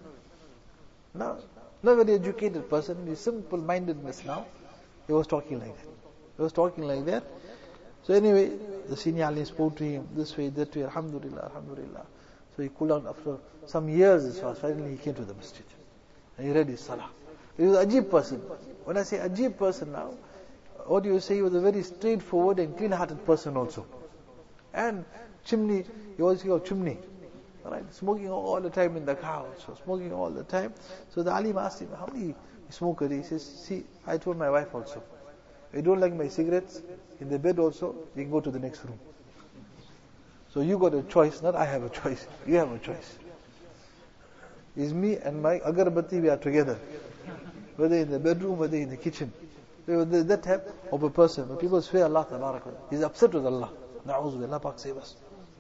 Now, not very educated person, his simple mindedness now, he was talking like that. He was talking like that. So anyway, the senior alim spoke to him this way, that way, alhamdulillah, alhamdulillah. So he cooled down after some years, finally he came to the masjid. And he read his salah. He was an ajib person. When I say ajib person now, what do you say? He was a very straightforward and clean-hearted person also. And chimney, he always called chimney. Right? Smoking all the time in the car also. Smoking all the time. So the alim asked him, how many smokers? He says, see, I told my wife also, if you don't like my cigarettes, in the bed also, you can go to the next room. So you got a choice, not I have a choice. You have a choice. It's me and my agarbatti, we are together. Whether in the bedroom, whether in the kitchen. That type of a person. When people swear Allah Tabarak, he's upset with Allah. Na'udhu billah, Pak save us.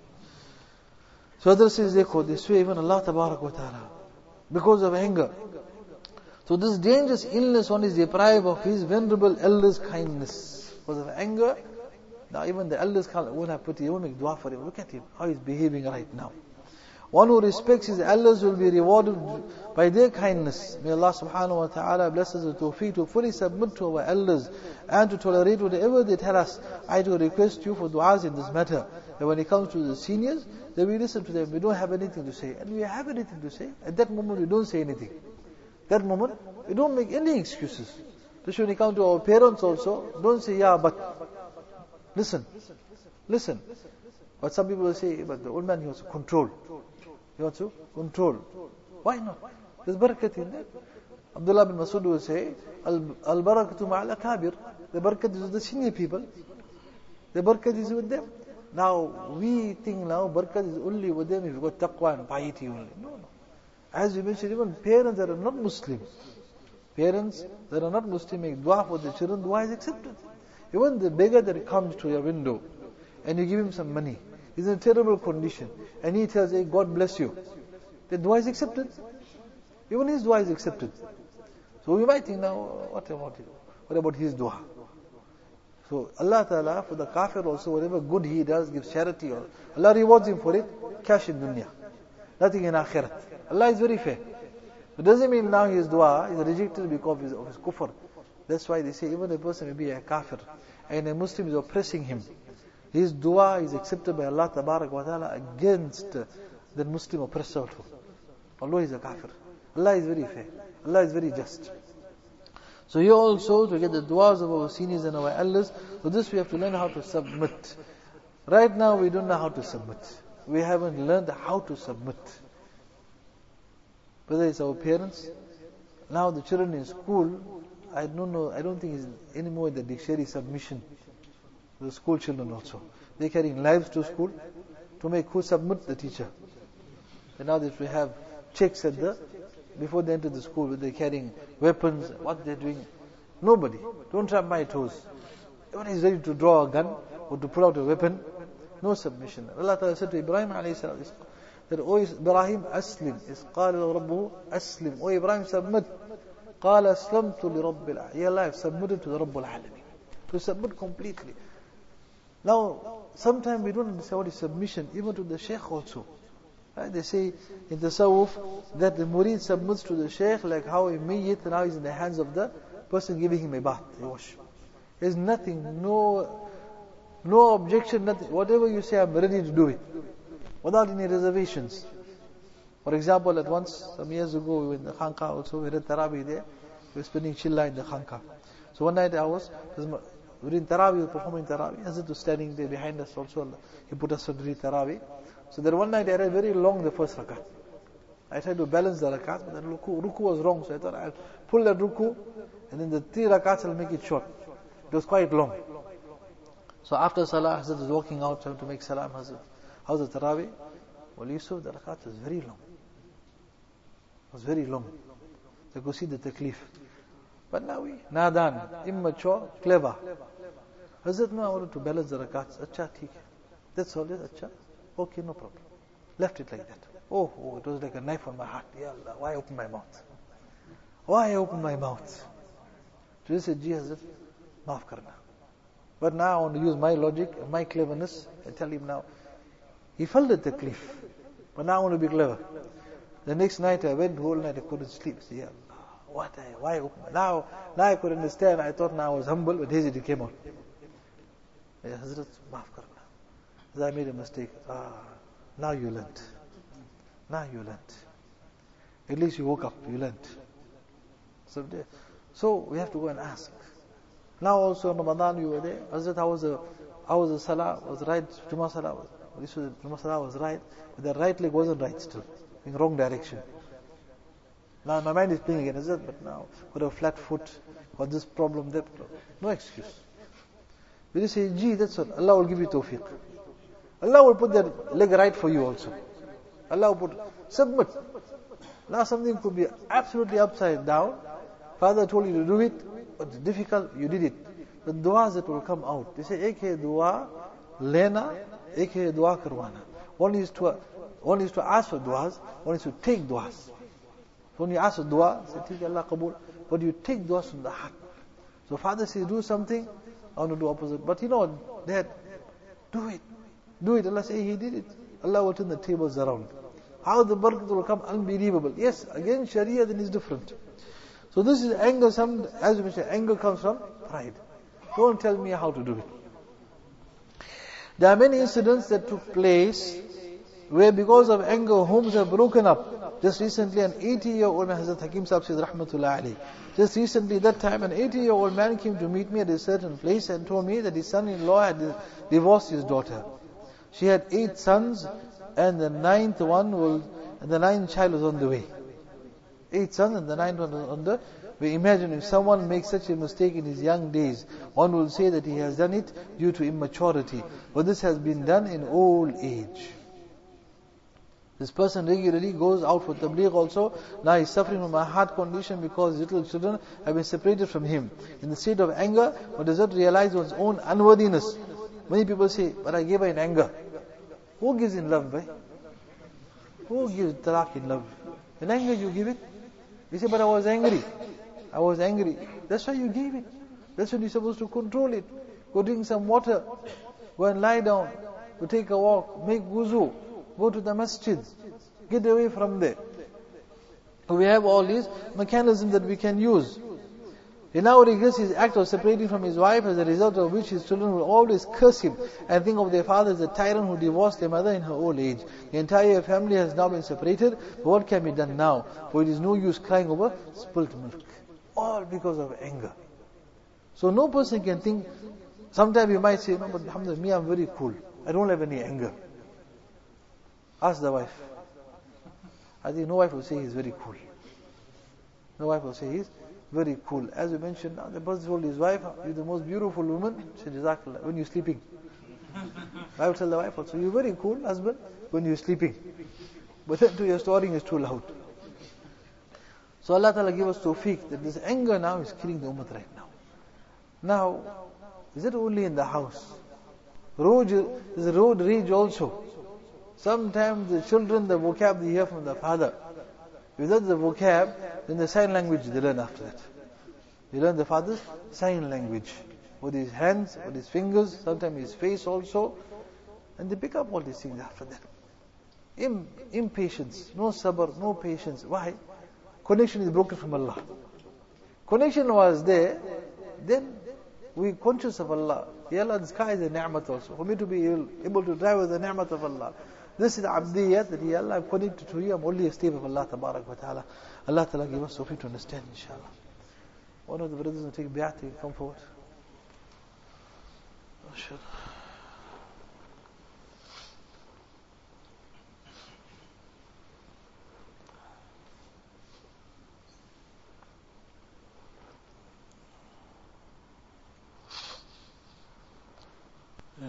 So others says, they swear even Allah Tabarak wa Ta'ala because of anger. So this dangerous illness, one is deprived of his venerable elders' kindness. Because of anger, now even the elders won't have pity, they won't make dua for him. Look at him, how he's behaving right now. One who respects his elders will be rewarded by their kindness. May Allah subhanahu wa ta'ala bless us with tawfiq to fully submit to our elders and to tolerate whatever they tell us. I do request you for du'as in this matter. That when it comes to the seniors, that we listen to them. We don't have anything to say. And we have anything to say. At that moment we don't say anything. That moment we don't make any excuses. This when it comes to our parents also, don't say, yeah, but listen. Listen. But some people will say, but the old man, he wants to control. He wants to control. Why not? There's barakat in that. Abdullah bin Masud will say, Al-barakatu ma'al akabir. The barakat is with the senior people. The barakat is with them. Now, we think now, barakat is only with them if you've got taqwa and piety only. No. As we mentioned, even parents that are not Muslim, parents that are not Muslim make dua for the children, dua is accepted. Even the beggar that comes to your window, and you give him some money, he's in a terrible condition, and he tells, hey, God bless you, the dua is accepted. Even his dua is accepted. So we might think now, what about his dua? So Allah Ta'ala, for the kafir also, whatever good he does, gives charity, or Allah rewards him for it, cash in dunya, nothing in akhirat. Allah is very fair. It doesn't mean now his dua is rejected because of his kufr. That's why they say even a person may be a kafir, and a Muslim is oppressing him, his dua is accepted by Allah Tabarak wa Ta'ala against the Muslim oppressor too. Allah is a kafir. Allah is very fair. Allah is very just. So here also, to get the duas of our seniors and our elders, so this we have to learn how to submit. Right now we don't know how to submit. We haven't learned how to submit. Whether it's our parents, now the children in school, I don't think it's anymore in the dictionary submission. The school children also. They're carrying lives to school to make who submit the teacher. And now that we have checks before they enter the school, they're carrying weapons, what they're doing. Nobody. Don't trap my toes. Everyone is ready to draw a gun or to pull out a weapon. No submission. Allah Ta'ala said to Ibrahim alayhi salam that, O Ibrahim, aslim. Is qala rabbuhu aslim. O Ibrahim, submit. Qala aslamtu li rabbil alamin. Ya Allah, I've submitted to the Rabbul Alamin. To submit completely. Now, sometimes we don't understand what is submission, even to the Shaykh also. Right? They say in the Tasawwuf that the murid submits to the Shaykh like how a mayyit now is in the hands of the person giving him a bath, a wash. There's nothing, no objection, nothing. Whatever you say, I'm ready to do it. Without any reservations. For example, at once, some years ago, we were in the Khanqa also, we had Taraweeh there. We were spending Chilla in the Khanqa. So one night we were in Taraweeh, we were performing Taraweeh. Hazrat was standing there behind us also. He put us to read Taraweeh. So there one night I read very long the first rakat. I tried to balance the rakat, but the ruku was wrong. So I thought I'll pull that ruku, and then the 3 rakats I'll make it short. It was quite long. So after Salah, Hazrat was walking out trying to make salam. Hazrat, how's the Taraweeh? Well, Yusuf, the rakat was very long. It was very long. So you could see the taklif. But now nadan, immature, clever. Hazrat, no, I wanted to balance the rakats. Acha, theek hai. That's all. Yes, acha. Okay, no problem. Left it like that. Oh, it was like a knife on my heart. Ya Allah, why open my mouth? Why open my mouth? So he said, Ji Hazrat, maaf karna. But now I want to use my logic and my cleverness. I tell him now, he fell at the cliff. But now I want to be clever. The next night I went, the whole night I couldn't sleep. So, Ya Allah, why open? Now I could understand. I thought now I was humble, but it came out. Ya Hazrat, maaf karna. I made a mistake. Now you learnt. Now you learnt. At least you woke up, you learnt. So we have to go and ask. Now also in Ramadan you were there. Hazrat, how was the salah? Was right? Jummah salah. Jummah salah was right. But the right leg wasn't right still. In the wrong direction. Now my mind is playing again, Hazrat, but now got a flat foot, got this problem, that problem. No excuse. We just say, Gee, that's all. Allah will give you tawfiq. Allah will put that leg right for you also. Allah will submit. Now something could be absolutely upside down. Father told you to do it, but it's difficult, you did it. The du'as that will come out. They say, ek hai dua lena, ek hai dua karwana. One is to ask for du'as, one is to take du'as. So when you ask for dua, say, take Allah qabul. But you take du'as from the heart. So Father says, do something, I want to do opposite. But you know, Dad, do it. Do it. Allah says, He did it. Allah will turn the tables around. How the barakat will come, unbelievable. Yes, again, Sharia then is different. So this is anger, as you mentioned, anger comes from pride. Don't tell me how to do it. There are many incidents that took place where because of anger, homes have broken up. Just recently, an 80-year-old man, Hazrat Hakim Sahib says, Rahmatullah alayhi. Just recently, that time, an 80-year-old man came to meet me at a certain place and told me that his son-in-law had divorced his daughter. She had 8 sons, and the ninth child was on the way. 8 sons, and the 9th one was on the way. Imagine if someone makes such a mistake in his young days, one will say that he has done it due to immaturity. But this has been done in old age. This person regularly goes out for tabligh also. Now he's suffering from a heart condition because little children have been separated from him. In the state of anger, one does not realize one's own unworthiness. Many people say, but I gave her in anger. Who gives in love, bhai? Who gives talaq in love? In anger you give it. You say, but I was angry. I was angry. That's why you gave it. That's when you're supposed to control it. Go drink some water. Go and lie down. Go take a walk. Make wuzu. Go to the masjid. Get away from there. So we have all these mechanisms that we can use. He now regrets his act of separating from his wife, as a result of which his children will always curse him and think of their father as a tyrant who divorced their mother in her old age. The entire family has now been separated, but what can be done now? For it is no use crying over spilt milk. All because of anger. So no person can think, sometimes you might say, no, but alhamdulillah, me, I'm very cool. I don't have any anger. Ask the wife. I think no wife will say he's very cool. No wife will say he's very cool. As we mentioned, the person told his wife, you're the most beautiful woman. She said, Jazakallah, when you're sleeping. I would tell the wife also, you're very cool, husband, when you're sleeping. But then to your snoring is too loud. So Allah Ta'ala give us tawfiq that this anger now is killing the ummah right now. Now, is it only in the house? There's road rage also. Sometimes the children, the vocab they hear from the father. Without the vocab, then the sign language they learn after that. They learn the father's sign language. With his hands, with his fingers, sometimes his face also. And they pick up all these things after that. Impatience, no sabr, no patience. Why? Connection is broken from Allah. Connection was there, then we conscious of Allah. Ya Allah, the sky is a ni'mat also. For me to be able to drive with the ni'mat of Allah. This is the abdiyat that Ya Allah, I'm connected to you. I'm only a slave of Allah Tabarak wa Ta'ala. Allah Ta'ala give us tawfiq to understand, inshallah. One of the brothers will take bi'at, he come forward. MashaAllah. Yeah.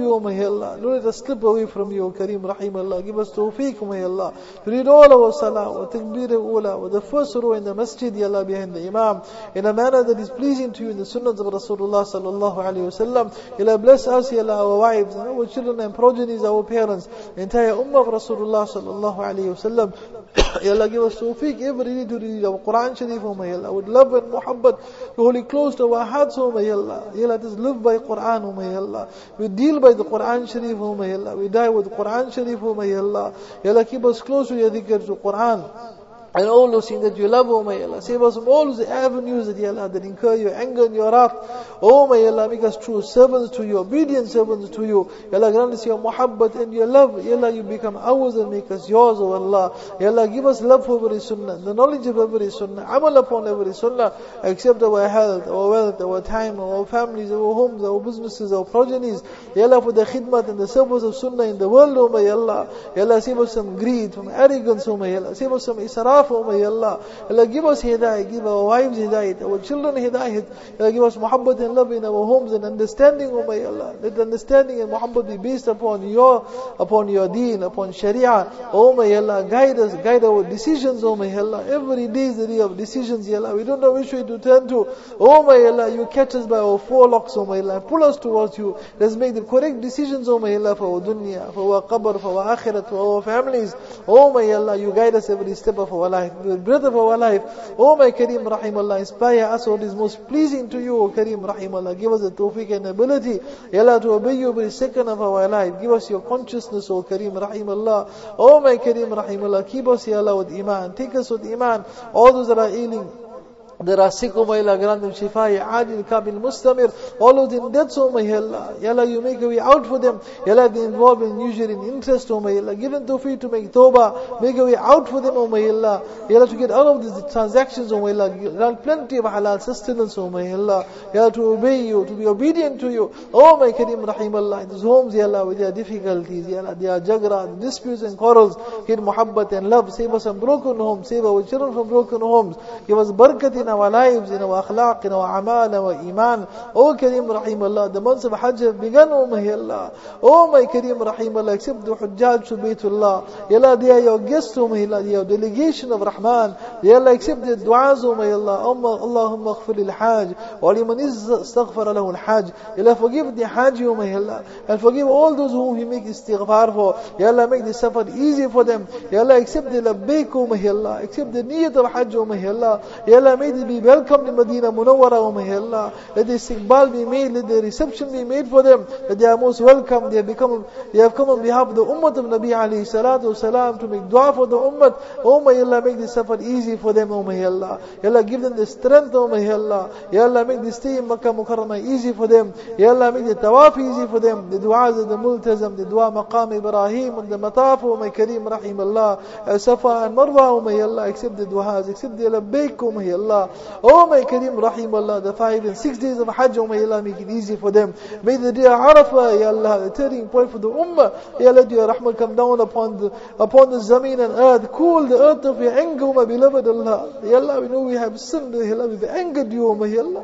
you, O my Allah. Don't let us slip away from you, O Kareem Rahim Allah. Give us tawfiq, O my Allah. To read all our salah, wa takbir ula, with the first row in the masjid, Ya Allah, behind the Imam, in a manner that is pleasing to you in the sunnahs of Rasulullah sallallahu alayhi wa sallam. Ya Allah, bless us, Ya Allah, our wives, and our children and progenies, our parents, the entire ummah of Rasulullah sallallahu alayhi wa sallam. Ya Allah, give us tawfiq every day to read our Quran Sharif, O my Allah, with love and muhabbat, to hold it close to our hearts, O my Allah. Ya Allah, let us live by Quran, O my Allah. We deal by the Quran Sharif, O my Allah. We die with Quran Sharif, O my Allah. Ya Allah, keep us close to your dhikr, to Quran, and all those things that you love, O my Allah. Save us from all the avenues that, Ya Allah, that incur your anger and your wrath. O my Allah, make us true servants to you, obedient servants to you. Ya Allah, grant us your muhabbat and your love. Ya Allah, you become ours and make us yours, O Allah. Ya Allah, give us love for every sunnah, the knowledge of every sunnah, amal upon every sunnah. Accept our health, our wealth, our time, our families, our homes, our businesses, our progenies. Ya Allah, for the khidmat and the service of sunnah in the world, O my Allah. Ya Allah, save us from greed, from arrogance, O my Allah. Save us from israf, O my Allah. Allah, give us hidayah, give our wives hidayah, our children hidayah. Allah, give us muhabbat and love in our homes and understanding, O my Allah. Let understanding and muhabbat be based upon your deen, upon sharia. O my Allah, guide us, guide our decisions, O my Allah. Every day is the day of decisions, Ya Allah. We don't know which way to turn to. O my Allah, you catch us by our forelocks, O my Allah. Pull us towards you. Let's make the correct decisions, O my Allah, for our dunya, for our qabr, for our akhirat, for our families. O my Allah, you guide us every step of our life, the breath of our life. O my Kareem Rahim Allah, inspire us what is most pleasing to you, O Kareem Rahim Allah. Give us the tawfiq and ability, Ya Allah, to obey you every second of our life. Give us your consciousness, O Kareem Rahim Allah. O my Kareem Rahim Allah, keep us, Ya Allah, with iman. Take us with iman. All those that are ailing, that are sick, O my Allah, grant them shifai, adil, kabil, mustamir. All of them deaths, O my Allah. Ya Allah, you make a way out for them. Ya Allah, they involve in usury and interest, O my Allah. Give them tawfiq to make tawbah. Make a way out for them, O my Allah. Ya Allah, to get out of these transactions, O my Allah. Grant plenty of halal sustenance, O my Allah. Ya Allah, to obey you, to be obedient to you. O my Kareem Rahim Allah, in these homes, Ya Allah, with their difficulties, Ya Allah, their jagra, disputes and quarrels, get muhabbat and love. Save us from broken homes. Save our children from broken homes. Give us barakat in our lives, in our akhlaq, in our amal, our iman. O Kareem Rahim Allah, the months of Hajj have begun, O my Allah. O my Kareem Rahim Allah, accept the Hujjaj to Baytullah. Ya Allah, they are your guests, O my Allah, they are delegation of Rahman. Ya Allah, accept their du'as, O my Allah. Allahumma aghfir lil hajj, wa liman istaghfara lahu al hajj. Ya Allah, forgive the hajj, O my Allah, and forgive all those whom He make istighfar for. Ya Allah, make the safar easy for them. Ya Allah, accept the labbaik, O my Allah. Accept the niyat of hajj, O my Allah. Ya Allah, make them be welcomed in Medina Munawwara, O my Allah. Let the istiqbal be made, let the reception be made for them, that they are most welcome. They have come on behalf of the ummah of Nabi alayhi salatu wasalam to make dua for the ummah. O my Allah, make this safar easy for them, O my Allah. Ya Allah, give them the strength, O my Allah. Ya Allah, make the stay in Makkah Mukarramah easy for them. Ya Allah, make the tawaf easy for them. The du'as of the multazam, the dua maqam Ibrahim and the mataf, O my Kareem Rahim Allah. Safa and Marwa, O my Allah, accept the du'as, accept the labbaik, O my Allah. Oh my Kareem Rahim Allah, the 5 and 6 days of Hajj, oh my Allah, make it easy for them. May the day of Arafah, Ya Allah, the turning point for the Ummah. Ya Allah, your Rahmah come down upon the Zameen and earth. Cool the earth of your anger, oh my beloved Allah. Ya Allah, we know we have sinned, Ya Allah, we've angered you, oh my Allah.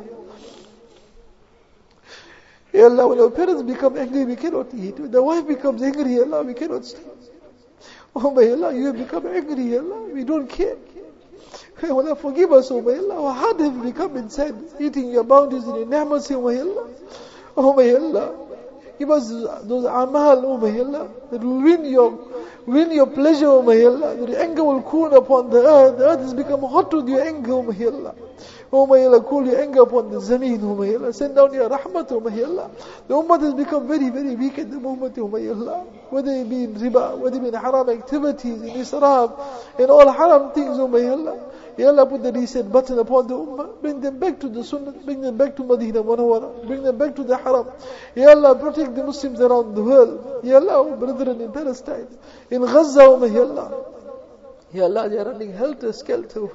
Ya Allah, when our parents become angry, we cannot eat. When the wife becomes angry, Ya Allah, we cannot sleep. Oh my Allah, you have become angry, Ya Allah, we don't care. Oh Allah, forgive us, oh my Allah. Our heart has become inside, eating your bounties and your ni'mas, oh my Allah. Oh my Allah, give us those amal, oh my Allah, that will win your pleasure, oh my Allah. That your anger will cool upon the earth. The earth has become hot with your anger, oh my Allah. Oh my Allah, cool your anger upon the zameen, oh my Allah. Send down your rahmat, oh my Allah. The ummah has become very, very weak at the moment, oh my Allah. Whether it be in riba, whether it be in haram activities, in israf, in all haram things, oh my Allah. Ya Allah, put the reset button upon the ummah. Bring them back to the sunnah. Bring them back to Medina Munawwara. Bring them back to the haram. Ya Allah, protect the Muslims around the world. Ya Allah, our brethren in Palestine, in Gaza, oh my Allah. Ya Allah, they are running helter-skelter.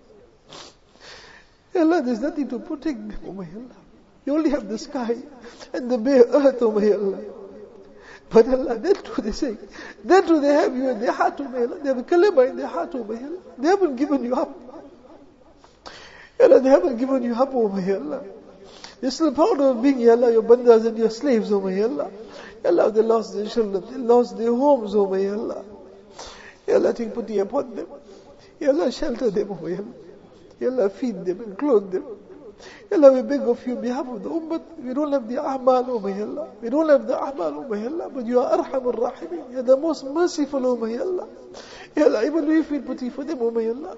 Ya Allah, there's nothing to protect them, oh my Allah. You only have the sky and the bare earth, oh my Allah. But Allah, that too they say, that too they have you in their heart, oh my Allah. They have a kalima in their heart, oh my Allah. They haven't given you up. Ya Allah, they haven't given you up, oh my Allah. They're still proud of being, Ya Allah, your bandas and your slaves, oh my Allah. Ya Allah, they lost their children, they lost their homes, oh my Allah. Ya Allah, take pity upon them. Ya Allah, shelter them, oh my Allah. Ya Allah, feed them and clothe them. Ya Allah, we beg of you on behalf of the ummah. We don't have the a'mal, oh my Allah. We don't have the a'mal, oh my Allah. But you are Arhamur Rahimin. You are the most merciful, oh my Allah. Ya Allah, even we feel pity for them, oh my Allah.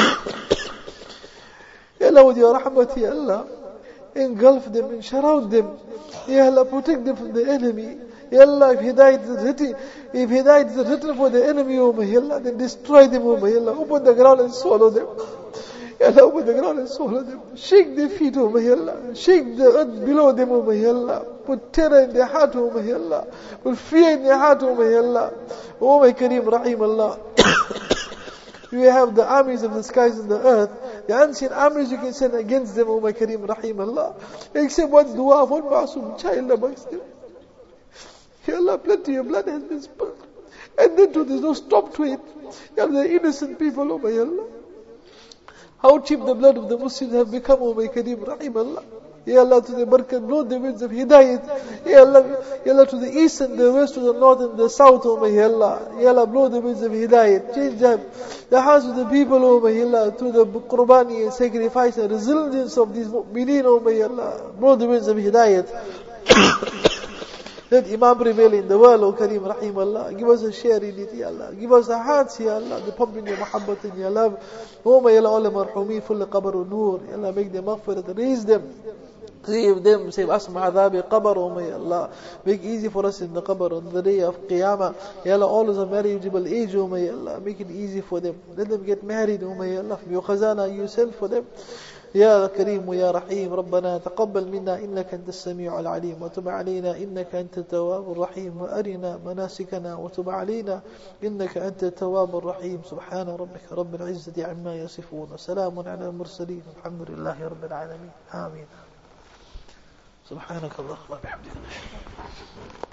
Ya Allah, with your rahmat, Ya Allah, engulf them and surround them. Ya Allah, protect them from the enemy. Ya Allah, if Hidayat is written for the enemy, oh my Allah, then destroy them, oh my Allah. Open the ground and swallow them. Ya Allah, open the ground and swallow them. Shake their feet, oh my Allah. Shake the earth below them, oh my Allah. Put terror in their heart, oh my Allah. Put fear in their heart, oh my Allah. Oh my Kareem, Rahim Allah. We have the armies of the skies and the earth. The unseen armies you can send against them, oh my Kareem, Rahim Allah. Except one dua of one ma'asum child amongst them. Ya Allah, plenty of blood has been spilled. And then there's no stop to it. Ya Allah, the innocent people, oh my Allah. How cheap the blood of the Muslims have become, oh my Kareem, Rahim Allah. Ya Allah, to the Barkat, blow the winds of Hidayat. Ya Allah, to the east and the west, to the north and the south, oh my Allah. Ya Allah, blow the winds of Hidayat. Change the hearts of the people, oh my Allah, to the Qurbani and sacrifice and resilience of these mu'mineen, oh my Allah. Blow the winds of Hidayat. Let Imam prevail in the world, O Kareem, Rahim Allah. Give us a share in it, Ya Allah. Give us a heart, Ya Allah. The pump in your muhabbat and your love. Oh my Allah, all marhumeen, full qabr wa noor. Ya Allah, make them maghfirat, raise them. Save them, save us from adhab qabr, oh my Allah. Make easy for us in the qabr on the day of Qiyamah. Ya Allah, all is a marriageable age, oh my Allah. Make it easy for them. Let them get married, oh my Allah. From your khazana, you send for them. يا كريم ويا رحيم ربنا تقبل منا إنك أنت السميع العليم وتب علينا إنك أنت التواب الرحيم وأرنا مناسكنا وتب علينا إنك أنت التواب الرحيم سبحان ربك رب العزة عما يصفون وسلام على المرسلين الحمد لله رب العالمين آمين سبحانك اللهم وبحمدك